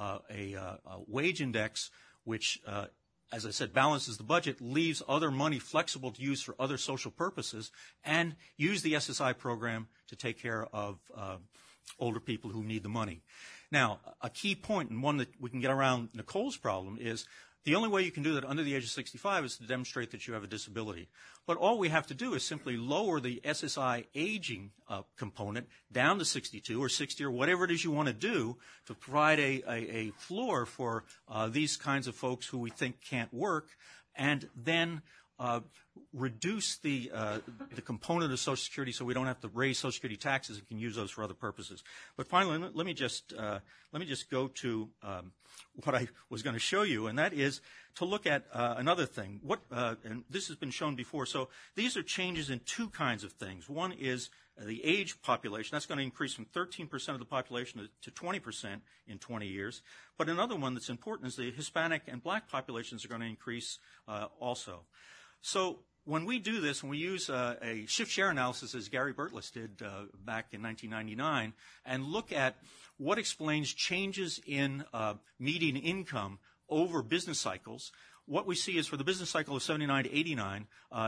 wage index which, as I said, balances the budget, leaves other money flexible to use for other social purposes, and use the SSI program to take care of older people who need the money. Now, a key point, and one that we can get around Nicole's problem, is the only way you can do that under the age of 65 is to demonstrate that you have a disability. But all we have to do is simply lower the SSI aging component down to 62 or 60 or whatever it is you want to do to provide a floor for these kinds of folks who we think can't work, and then reduce the component of Social Security so we don't have to raise Social Security taxes and can use those for other purposes. But finally, let me just go to what I was going to show you, and that is to look at another thing. And this has been shown before. So these are changes in two kinds of things. One is the age population. That's going to increase from 13% of the population to 20% in 20 years. But another one that's important is the Hispanic and black populations are going to increase also. So when we do this, when we use a shift share analysis, as Gary Burtless did back in 1999, and look at what explains changes in median income over business cycles, what we see is for the business cycle of 79 to 89,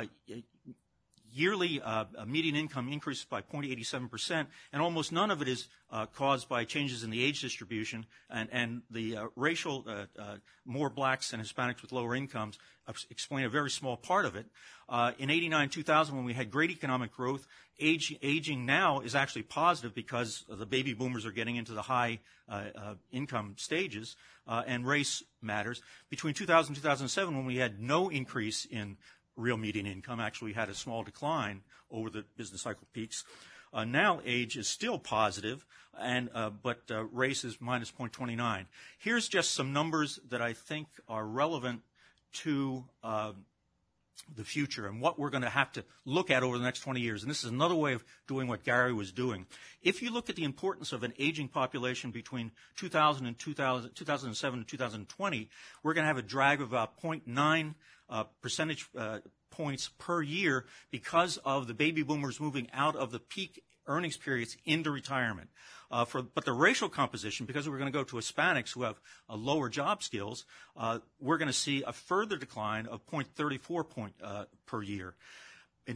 yearly median income increases by 0.87%, and almost none of it is caused by changes in the age distribution, and the racial, more blacks and Hispanics with lower incomes explain a very small part of it. In 89-2000, when we had great economic growth, aging now is actually positive because the baby boomers are getting into the high income stages, and race matters. Between 2000 and 2007, when we had no increase in real median income, actually we had a small decline over the business cycle peaks. Now age is still positive, but race is minus 0.29. Here's just some numbers that I think are relevant to the future and what we're going to have to look at over the next 20 years. And this is another way of doing what Gary was doing. If you look at the importance of an aging population between 2007 and 2020, we're going to have a drag of about 0.9 percentage points per year because of the baby boomers moving out of the peak earnings periods into retirement. But the racial composition, because we're going to go to Hispanics who have lower job skills, we're going to see a further decline of 0.34 per year. In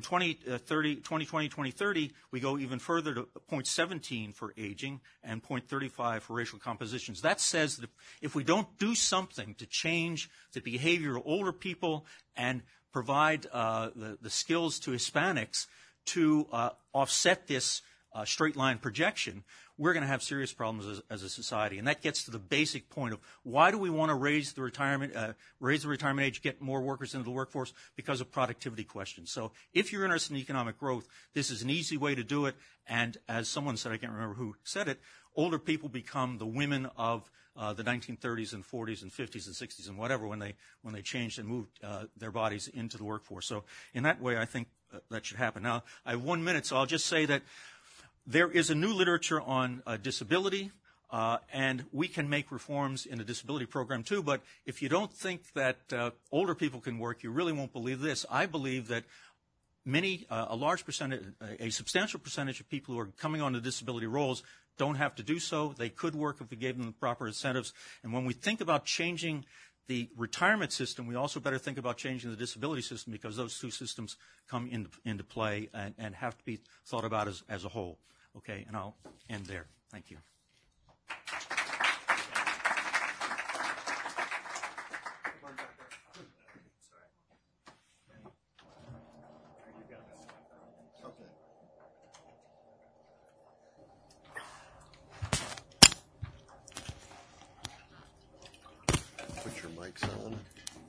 2020-2030, we go even further to 0.17 for aging and 0.35 for racial compositions. That says that if we don't do something to change the behavior of older people and provide the skills to Hispanics to offset this straight line projection, we're going to have serious problems as a society. And that gets to the basic point of why do we want to raise the retirement age, get more workers into the workforce? Because of productivity questions. So if you're interested in economic growth, this is an easy way to do it. And as someone said, I can't remember who said it, older people become the women of the 1930s and 40s and 50s and 60s and whatever when they changed and moved their bodies into the workforce. So in that way, I think that should happen. Now, I have 1 minute, so I'll just say that there is a new literature on disability, and we can make reforms in the disability program too, but if you don't think that older people can work, you really won't believe this. I believe that a large percentage, a substantial percentage of people who are coming on to disability rolls don't have to do so. They could work if we gave them the proper incentives. And when we think about changing the retirement system, we also better think about changing the disability system because those two systems come into play and have to be thought about as a whole. Okay, and I'll end there. Thank you. mic's on.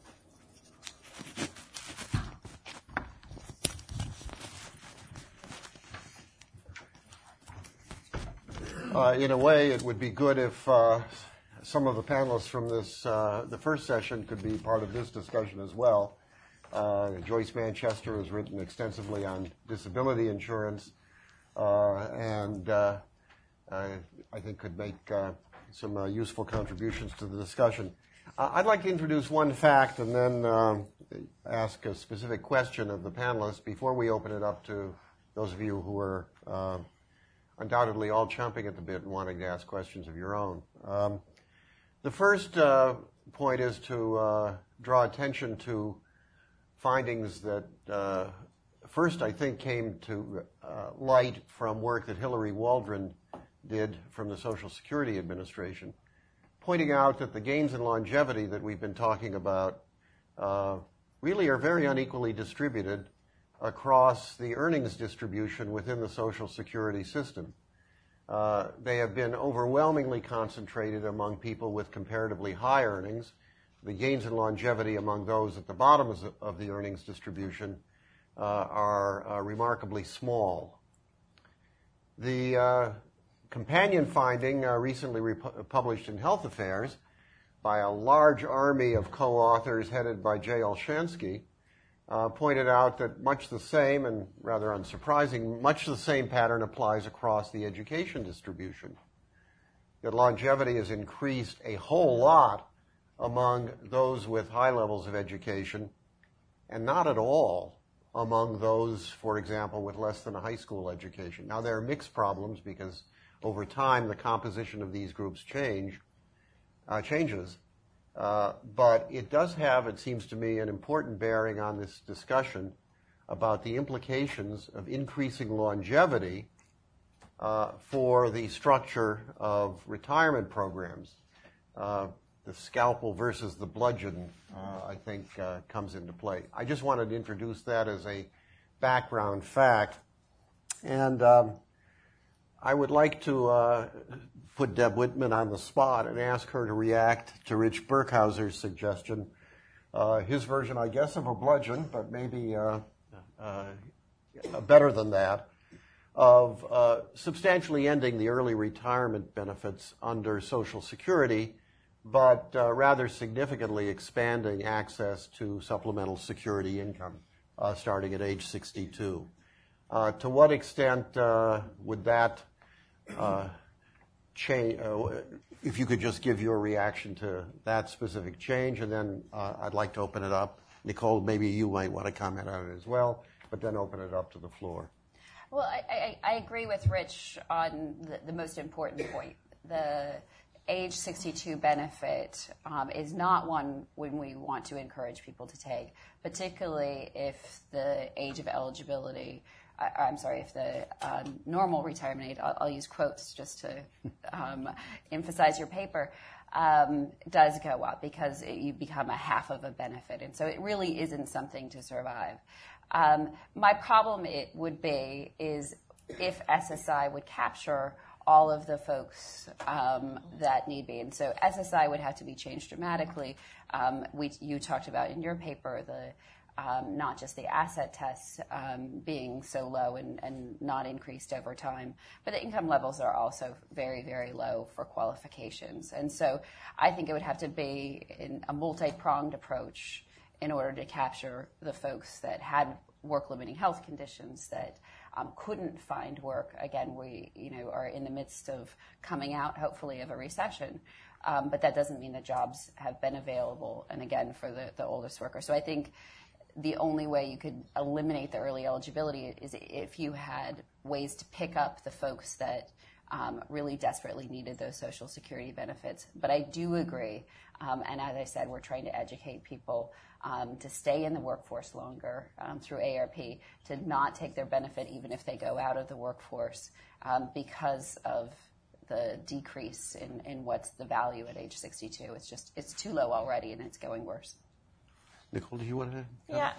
In a way, it would be good if some of the panelists from this, the first session, could be part of this discussion as well. Joyce Manchester has written extensively on disability insurance, and I think could make some useful contributions to the discussion. I'd like to introduce one fact and then ask a specific question of the panelists before we open it up to those of you who are undoubtedly all chomping at the bit and wanting to ask questions of your own. The first point is to draw attention to findings that first, I think, came to light from work that Hillary Waldron did from the Social Security Administration, pointing out that the gains in longevity that we've been talking about really are very unequally distributed across the earnings distribution within the Social Security system. They have been overwhelmingly concentrated among people with comparatively high earnings. The gains in longevity among those at the bottom of the earnings distribution are remarkably small. The companion finding recently published in Health Affairs by a large army of co-authors headed by Jay Olshansky pointed out that much the same, and rather unsurprising, much the same pattern applies across the education distribution. That longevity has increased a whole lot among those with high levels of education, and not at all among those, for example, with less than a high school education. Now, there are mixed problems because over time the composition of these groups changes. But it does have, it seems to me, an important bearing on this discussion about the implications of increasing longevity for the structure of retirement programs. The scalpel versus the bludgeon, I think, comes into play. I just wanted to introduce that as a background fact. And I would like to put Deb Whitman on the spot and ask her to react to Rich Burkhauser's suggestion. His version, I guess, of a bludgeon, but maybe better than that, of substantially ending the early retirement benefits under Social Security, but rather significantly expanding access to supplemental security income starting at age 62. To what extent would that change? If you could just give your reaction to that specific change, and then I'd like to open it up. Nicole, maybe you might want to comment on it as well, but then open it up to the floor. Well, I agree with Rich on the most important point. The age 62 benefit is not one when we want to encourage people to take, particularly if the age of eligibility, if the normal retirement age, I'll use quotes just to emphasize your paper, does go up because you become a half of a benefit. And so it really isn't something to survive. My problem would be is if SSI would capture all of the folks that need be. And so SSI would have to be changed dramatically. You talked about in your paper not just the asset tests being so low and not increased over time, but the income levels are also very, very low for qualifications. And so I think it would have to be in a multi-pronged approach in order to capture the folks that had work-limiting health conditions that couldn't find work. Again, we are in the midst of coming out, hopefully, of a recession, but that doesn't mean that jobs have been available, and again, for the oldest workers. So I think the only way you could eliminate the early eligibility is if you had ways to pick up the folks that really desperately needed those Social Security benefits. But I do agree, and as I said, we're trying to educate people to stay in the workforce longer through ARP, to not take their benefit even if they go out of the workforce because of the decrease in what's the value at age 62. It's too low already, and it's going worse. Nicole, do you want to? Yeah.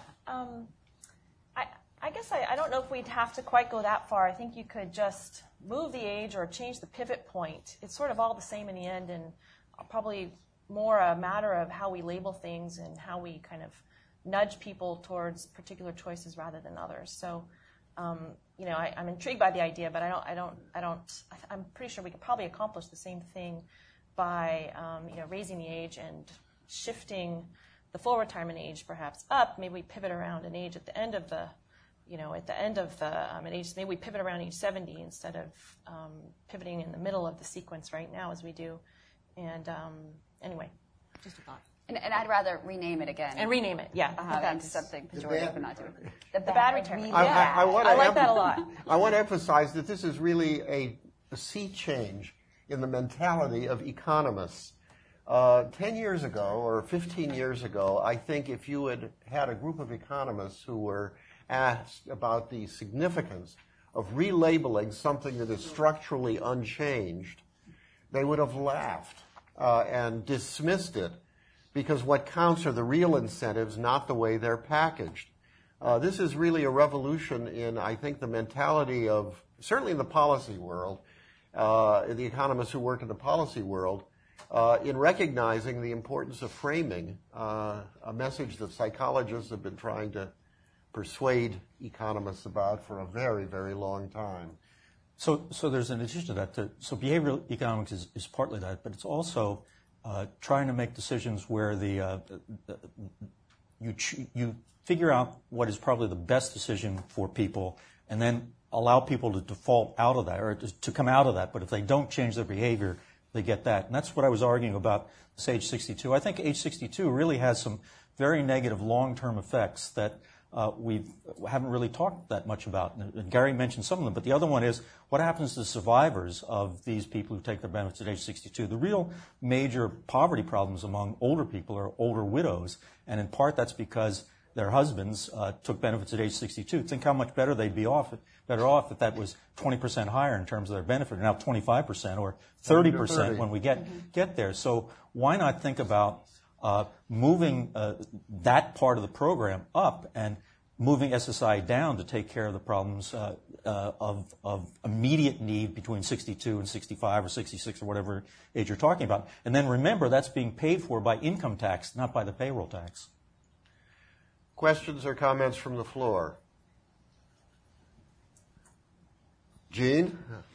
I guess I don't know if we'd have to quite go that far. I think you could just move the age or change the pivot point. It's sort of all the same in the end, and probably more a matter of how we label things and how we kind of nudge people towards particular choices rather than others. So, I'm intrigued by the idea, but I'm pretty sure we could probably accomplish the same thing by, raising the age and shifting the full retirement age perhaps up. Maybe we pivot around an age at the end of the, an age, maybe we pivot around age 70 instead of pivoting in the middle of the sequence right now as we do. And anyway, just a thought. And I'd rather rename it again. And rename it, yeah. Than something pejorative and not do it. The bad retirement. I like that a lot. I want to emphasize that this is really a sea change in the mentality of economists. 10 years ago or 15 years ago, I think if you had a group of economists who were asked about the significance of relabeling something that is structurally unchanged, they would have laughed and dismissed it, because what counts are the real incentives, not the way they're packaged. This is really a revolution in, I think, the mentality of, certainly in the policy world, the economists who work in the policy world, in recognizing the importance of framing a message that psychologists have been trying to persuade economists about for a very, very long time. So there's an addition to that. So behavioral economics is partly that, but it's also trying to make decisions where you figure out what is probably the best decision for people, and then allow people to default out of that or to come out of that. But if they don't change their behavior, they get that. And that's what I was arguing about this age 62. I think age 62 really has some very negative long-term effects that we haven't really talked that much about. And Gary mentioned some of them, but the other one is what happens to survivors of these people who take their benefits at age 62. The real major poverty problems among older people are older widows, and in part that's because their husbands took benefits at age 62. Think how much better they'd be better off if that was 20% higher in terms of their benefit, now 25% or 30% when we get there. So why not think about moving that part of the program up and moving SSI down to take care of the problems of immediate need between 62 and 65 or 66 or whatever age you're talking about. And then remember, that's being paid for by income tax, not by the payroll tax. Questions or comments from the floor? Gene?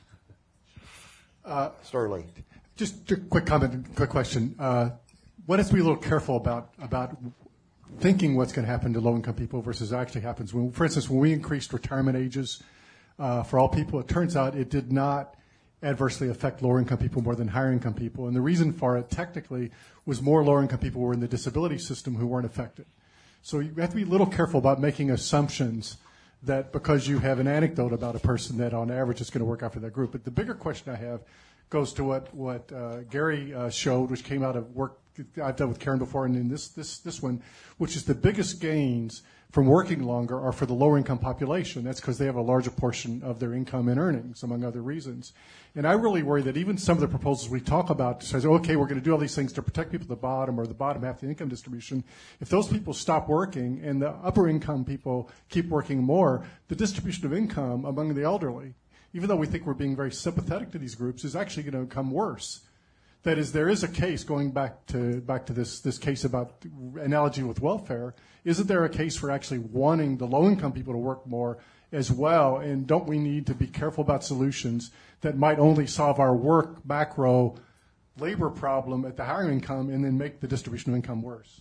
Sterling. Just a quick comment and quick question. One has to be a little careful about thinking what's going to happen to low-income people versus actually happens. For instance, when we increased retirement ages for all people, it turns out it did not adversely affect lower-income people more than higher-income people. And the reason for it technically was more lower-income people were in the disability system who weren't affected. So you have to be a little careful about making assumptions that because you have an anecdote about a person that on average is going to work out for that group. But the bigger question I have goes to what Gary showed, which came out of work I've done with Karen before, and in this one, which is the biggest gains from working longer are for the lower income population. That's because they have a larger portion of their income and earnings, among other reasons. And I really worry that even some of the proposals we talk about says, okay, we're going to do all these things to protect people at the bottom or the bottom half of the income distribution. If those people stop working and the upper income people keep working more, the distribution of income among the elderly, even though we think we're being very sympathetic to these groups, is actually going to become worse. That is, there is a case, going back to this case about analogy with welfare, isn't there a case for actually wanting the low-income people to work more as well? And don't we need to be careful about solutions that might only solve our work macro labor problem at the higher income and then make the distribution of income worse?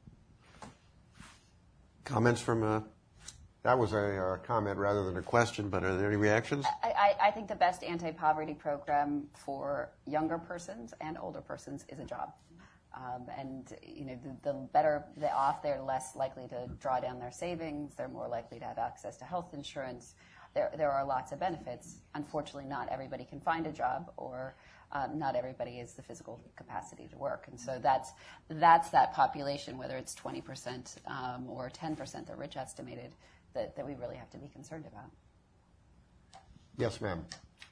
Comments from that was a comment rather than a question, but are there any reactions? I think the best anti-poverty program for younger persons and older persons is a job. And the better they're off, they're less likely to draw down their savings. They're more likely to have access to health insurance. There are lots of benefits. Unfortunately, not everybody can find a job, or not everybody has the physical capacity to work. And so that's that population, whether it's 20% or 10%, the rich estimated, that we really have to be concerned about. Yes, ma'am.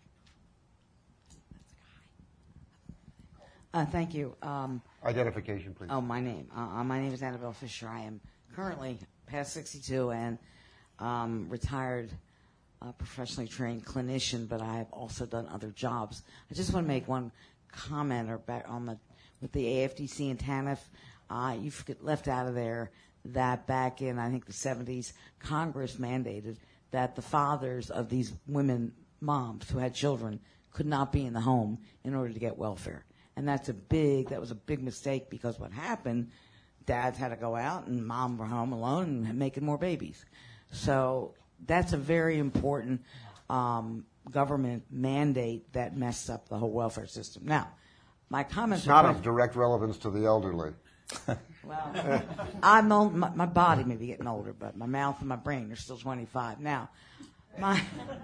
Thank you. Identification, please. Oh, my name. My name is Annabelle Fisher. I am currently past 62 and retired professionally trained clinician, but I have also done other jobs. I just want to make one comment on with the AFDC and TANF. You get left out of there that back in, I think, the 70s, Congress mandated that the fathers of these women, moms who had children, could not be in the home in order to get welfare. And that was a big mistake, because what happened, dads had to go out and mom were home alone and making more babies. So that's a very important government mandate that messed up the whole welfare system. Now, my comments It's not of direct relevance to the elderly. Well, I'm old. My body may be getting older, but my mouth and my brain are still 25. Now, I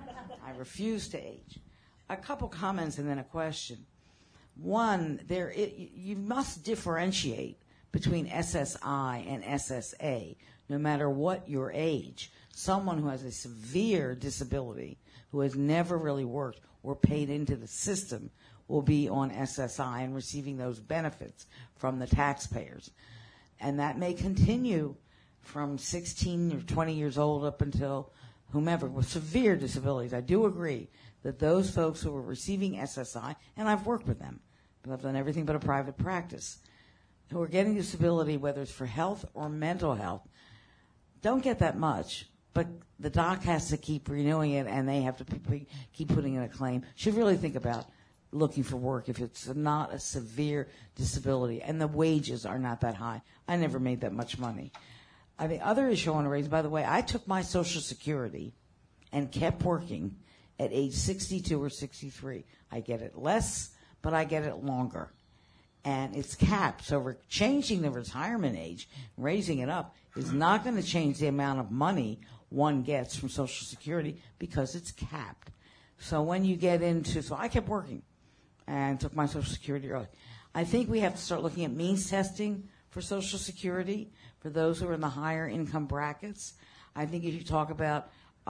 refuse to age. A couple comments and then a question. One, you must differentiate between SSI and SSA, no matter what your age. Someone who has a severe disability, who has never really worked or paid into the system, will be on SSI and receiving those benefits from the taxpayers. And that may continue from 16 or 20 years old up until whomever with severe disabilities. I do agree that those folks who are receiving SSI, and I've worked with them, but I've done everything but a private practice, who are getting disability, whether it's for health or mental health, don't get that much. But the doc has to keep renewing it, and they have to keep putting in a claim. Should really think about looking for work if it's not a severe disability, and the wages are not that high. I never made that much money. The other issue I want to raise, by the way, I took my Social Security and kept working at age 62 or 63. I get it less, but I get it longer. And it's capped. So changing the retirement age, raising it up, is not going to change the amount of money one gets from Social Security, because it's capped. So when you get so I kept working and took my Social Security early. I think we have to start looking at means testing for Social Security for those who are in the higher income brackets. I think if you talk about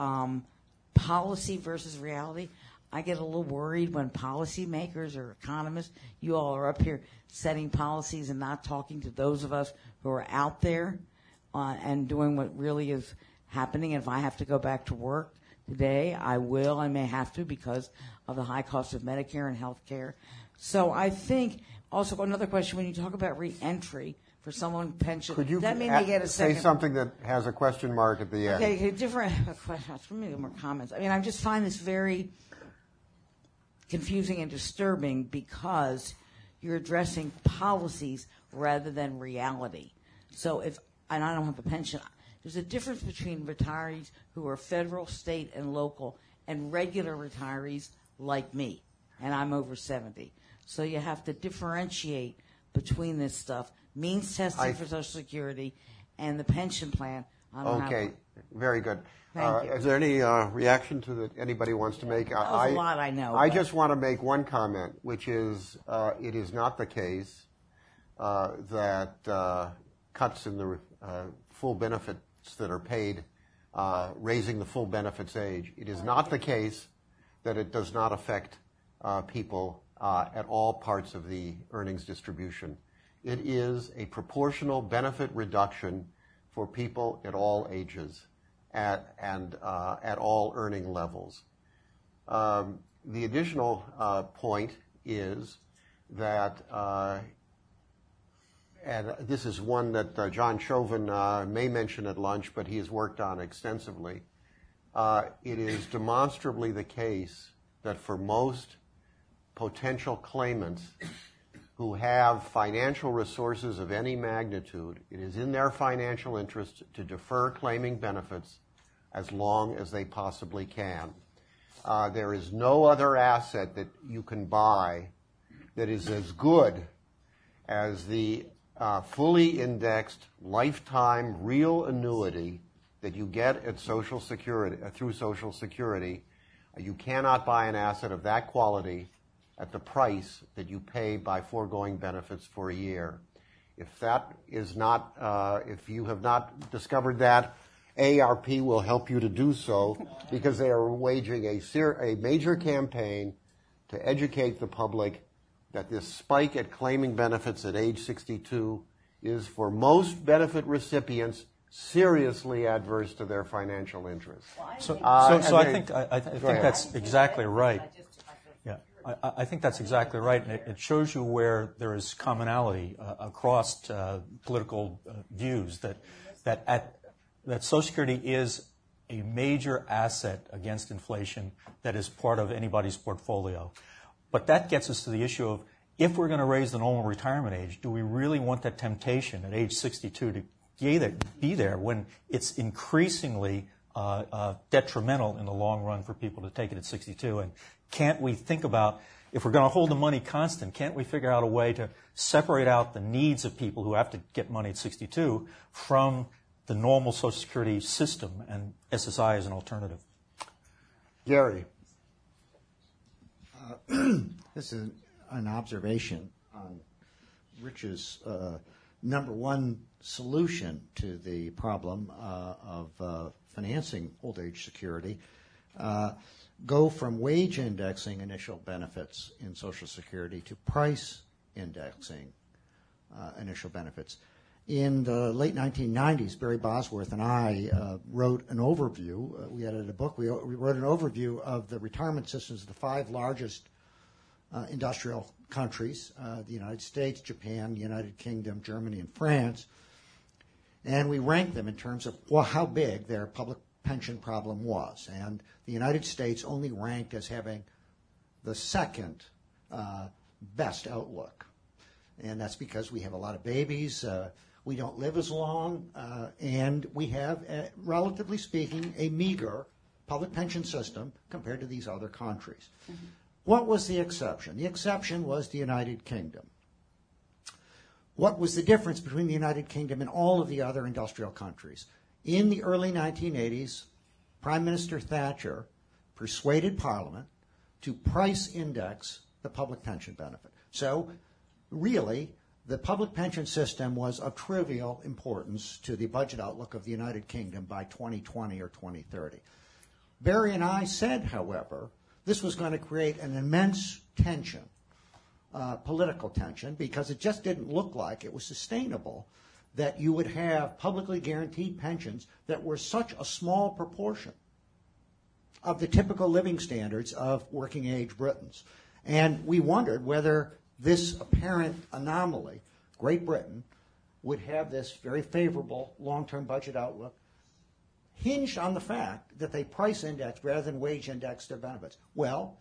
policy versus reality, I get a little worried when policymakers or economists, you all are up here setting policies and not talking to those of us who are out there and doing what really is happening. And if I have to go back to work today, I will. I may have to because of the high cost of Medicare and health care. So I think also another question, when you talk about reentry for someone pension, could you that mean they get a second? Say something that has a question mark at the end? Okay, different questions. For me, more comments. I mean, I just find this very confusing and disturbing because you're addressing policies rather than reality. So and I don't have a pension, there's a difference between retirees who are federal, state, and local and regular retirees like me, and I'm over 70. So you have to differentiate between this stuff, means testing for Social Security and the pension plan. Okay, very good. Thank you. Is there any reaction to that anybody wants to make? That was a lot, I know. I just want to make one comment, which is it is not the case that cuts in the full benefits that are paid, raising the full benefits age. It is not the case that it does not affect people at all parts of the earnings distribution. It is a proportional benefit reduction for people at all ages and at all earning levels. The additional point is that, and this is one that John Chauvin may mention at lunch, but he has worked on extensively, it is demonstrably the case that for most potential claimants who have financial resources of any magnitude, it is in their financial interest to defer claiming benefits as long as they possibly can. There is no other asset that you can buy that is as good as the fully indexed lifetime real annuity that you get at Social Security through Social Security. You cannot buy an asset of that quality at the price that you pay by foregoing benefits for a year. If that is not, if you have not discovered that, AARP will help you to do so because they are waging a major campaign to educate the public that this spike at claiming benefits at age 62 is for most benefit recipients seriously adverse to their financial interests. So I think that's exactly right. Yeah. I think that's exactly right, and it shows you where there is commonality across political views that Social Security is a major asset against inflation that is part of anybody's portfolio. But that gets us to the issue of, if we're going to raise the normal retirement age, do we really want that temptation at age 62 to be there when it's increasingly detrimental in the long run for people to take it at 62? And can't we think about, if we're going to hold the money constant, can't we figure out a way to separate out the needs of people who have to get money at 62 from the normal Social Security system, and SSI as an alternative? Gary. This is an observation on Rich's number one solution to the problem of financing old age security. Go from wage indexing initial benefits in Social Security to price indexing initial benefits. In the late 1990s, Barry Bosworth and I wrote an overview. We edited a book. We wrote an overview of the retirement systems of the 5 largest industrial countries, the United States, Japan, the United Kingdom, Germany, and France. And we ranked them in terms of how big their public pension problem was. And the United States only ranked as having the second best outlook. And that's because we have a lot of babies, we don't live as long, and we have, relatively speaking, a meager public pension system compared to these other countries. Mm-hmm. What was the exception? The exception was the United Kingdom. What was the difference between the United Kingdom and all of the other industrial countries? In the early 1980s, Prime Minister Thatcher persuaded Parliament to price index the public pension benefit. So, really, the public pension system was of trivial importance to the budget outlook of the United Kingdom by 2020 or 2030. Barry and I said, however, this was going to create an immense tension, political tension, because it just didn't look like it was sustainable that you would have publicly guaranteed pensions that were such a small proportion of the typical living standards of working age Britons. And we wondered whether this apparent anomaly, Great Britain, would have this very favorable long-term budget outlook hinged on the fact that they price indexed rather than wage indexed their benefits. Well,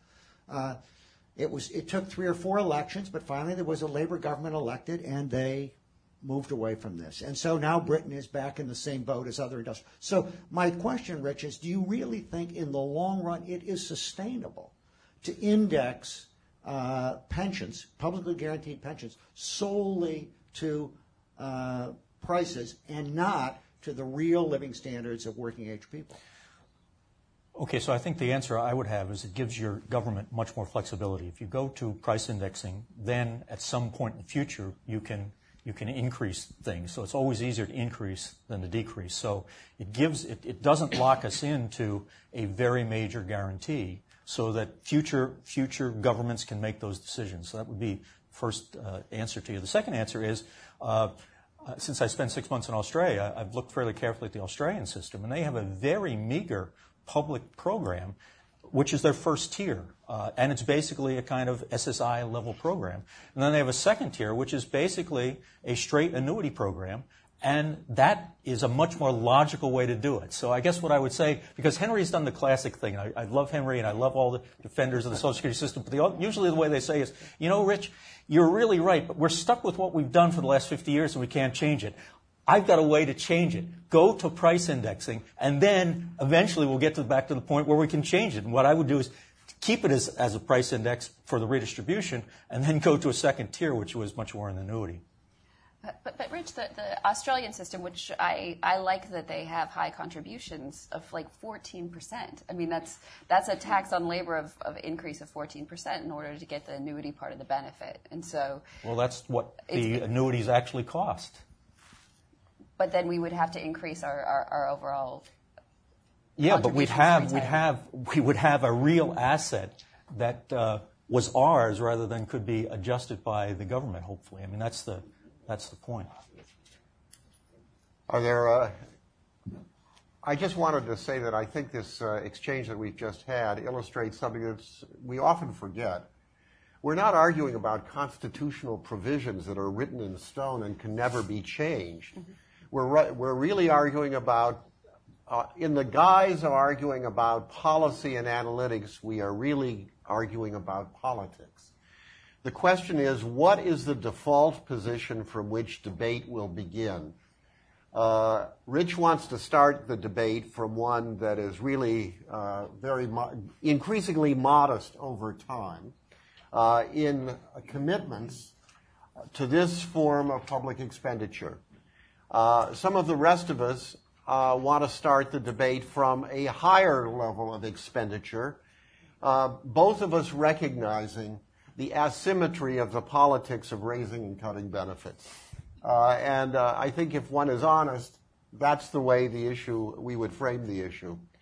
it took 3 or 4 elections, but finally there was a Labour government elected, and they moved away from this. And so now Britain is back in the same boat as other industrial. So my question, Rich, is do you really think in the long run it is sustainable to index pensions, publicly guaranteed pensions, solely to prices and not to the real living standards of working age people? Okay, so I think the answer I would have is it gives your government much more flexibility. If you go to price indexing, then at some point in the future you can increase things. So it's always easier to increase than to decrease. So it doesn't lock us into a very major guarantee, so that future governments can make those decisions. So that would be the first answer to you. The second answer is, since I spent 6 months in Australia, I've looked fairly carefully at the Australian system, and they have a very meager public program, which is their first tier. And it's basically a kind of SSI level program. And then they have a second tier, which is basically a straight annuity program. And that is a much more logical way to do it. So I guess what I would say, because Henry's done the classic thing, I love Henry and I love all the defenders of the Social Security system, but usually the way they say is, Rich, you're really right, but we're stuck with what we've done for the last 50 years and we can't change it. I've got a way to change it. Go to price indexing, and then eventually we'll get back to the point where we can change it. And what I would do is keep it as a price index for the redistribution, and then go to a second tier, which was much more an annuity. But Rich, the Australian system, which I like that they have high contributions of like 14%. I mean, that's a tax on labor of increase of 14% in order to get the annuity part of the benefit. And so, well, that's what the annuities actually cost. But then we would have to increase our overall. Yeah, but we would have a real asset that was ours rather than could be adjusted by the government. Hopefully, I mean that's the point. Are there? I just wanted to say that I think this exchange that we've just had illustrates something that we often forget, we're not arguing about constitutional provisions that are written in stone and can never be changed. We're really arguing about, in the guise of arguing about policy and analytics, we are really arguing about politics. The question is, what is the default position from which debate will begin? Rich wants to start the debate from one that is really increasingly modest over time in commitments to this form of public expenditure. Some of the rest of us want to start the debate from a higher level of expenditure, both of us recognizing the asymmetry of the politics of raising and cutting benefits. And I think if one is honest, that's the way we would frame the issue.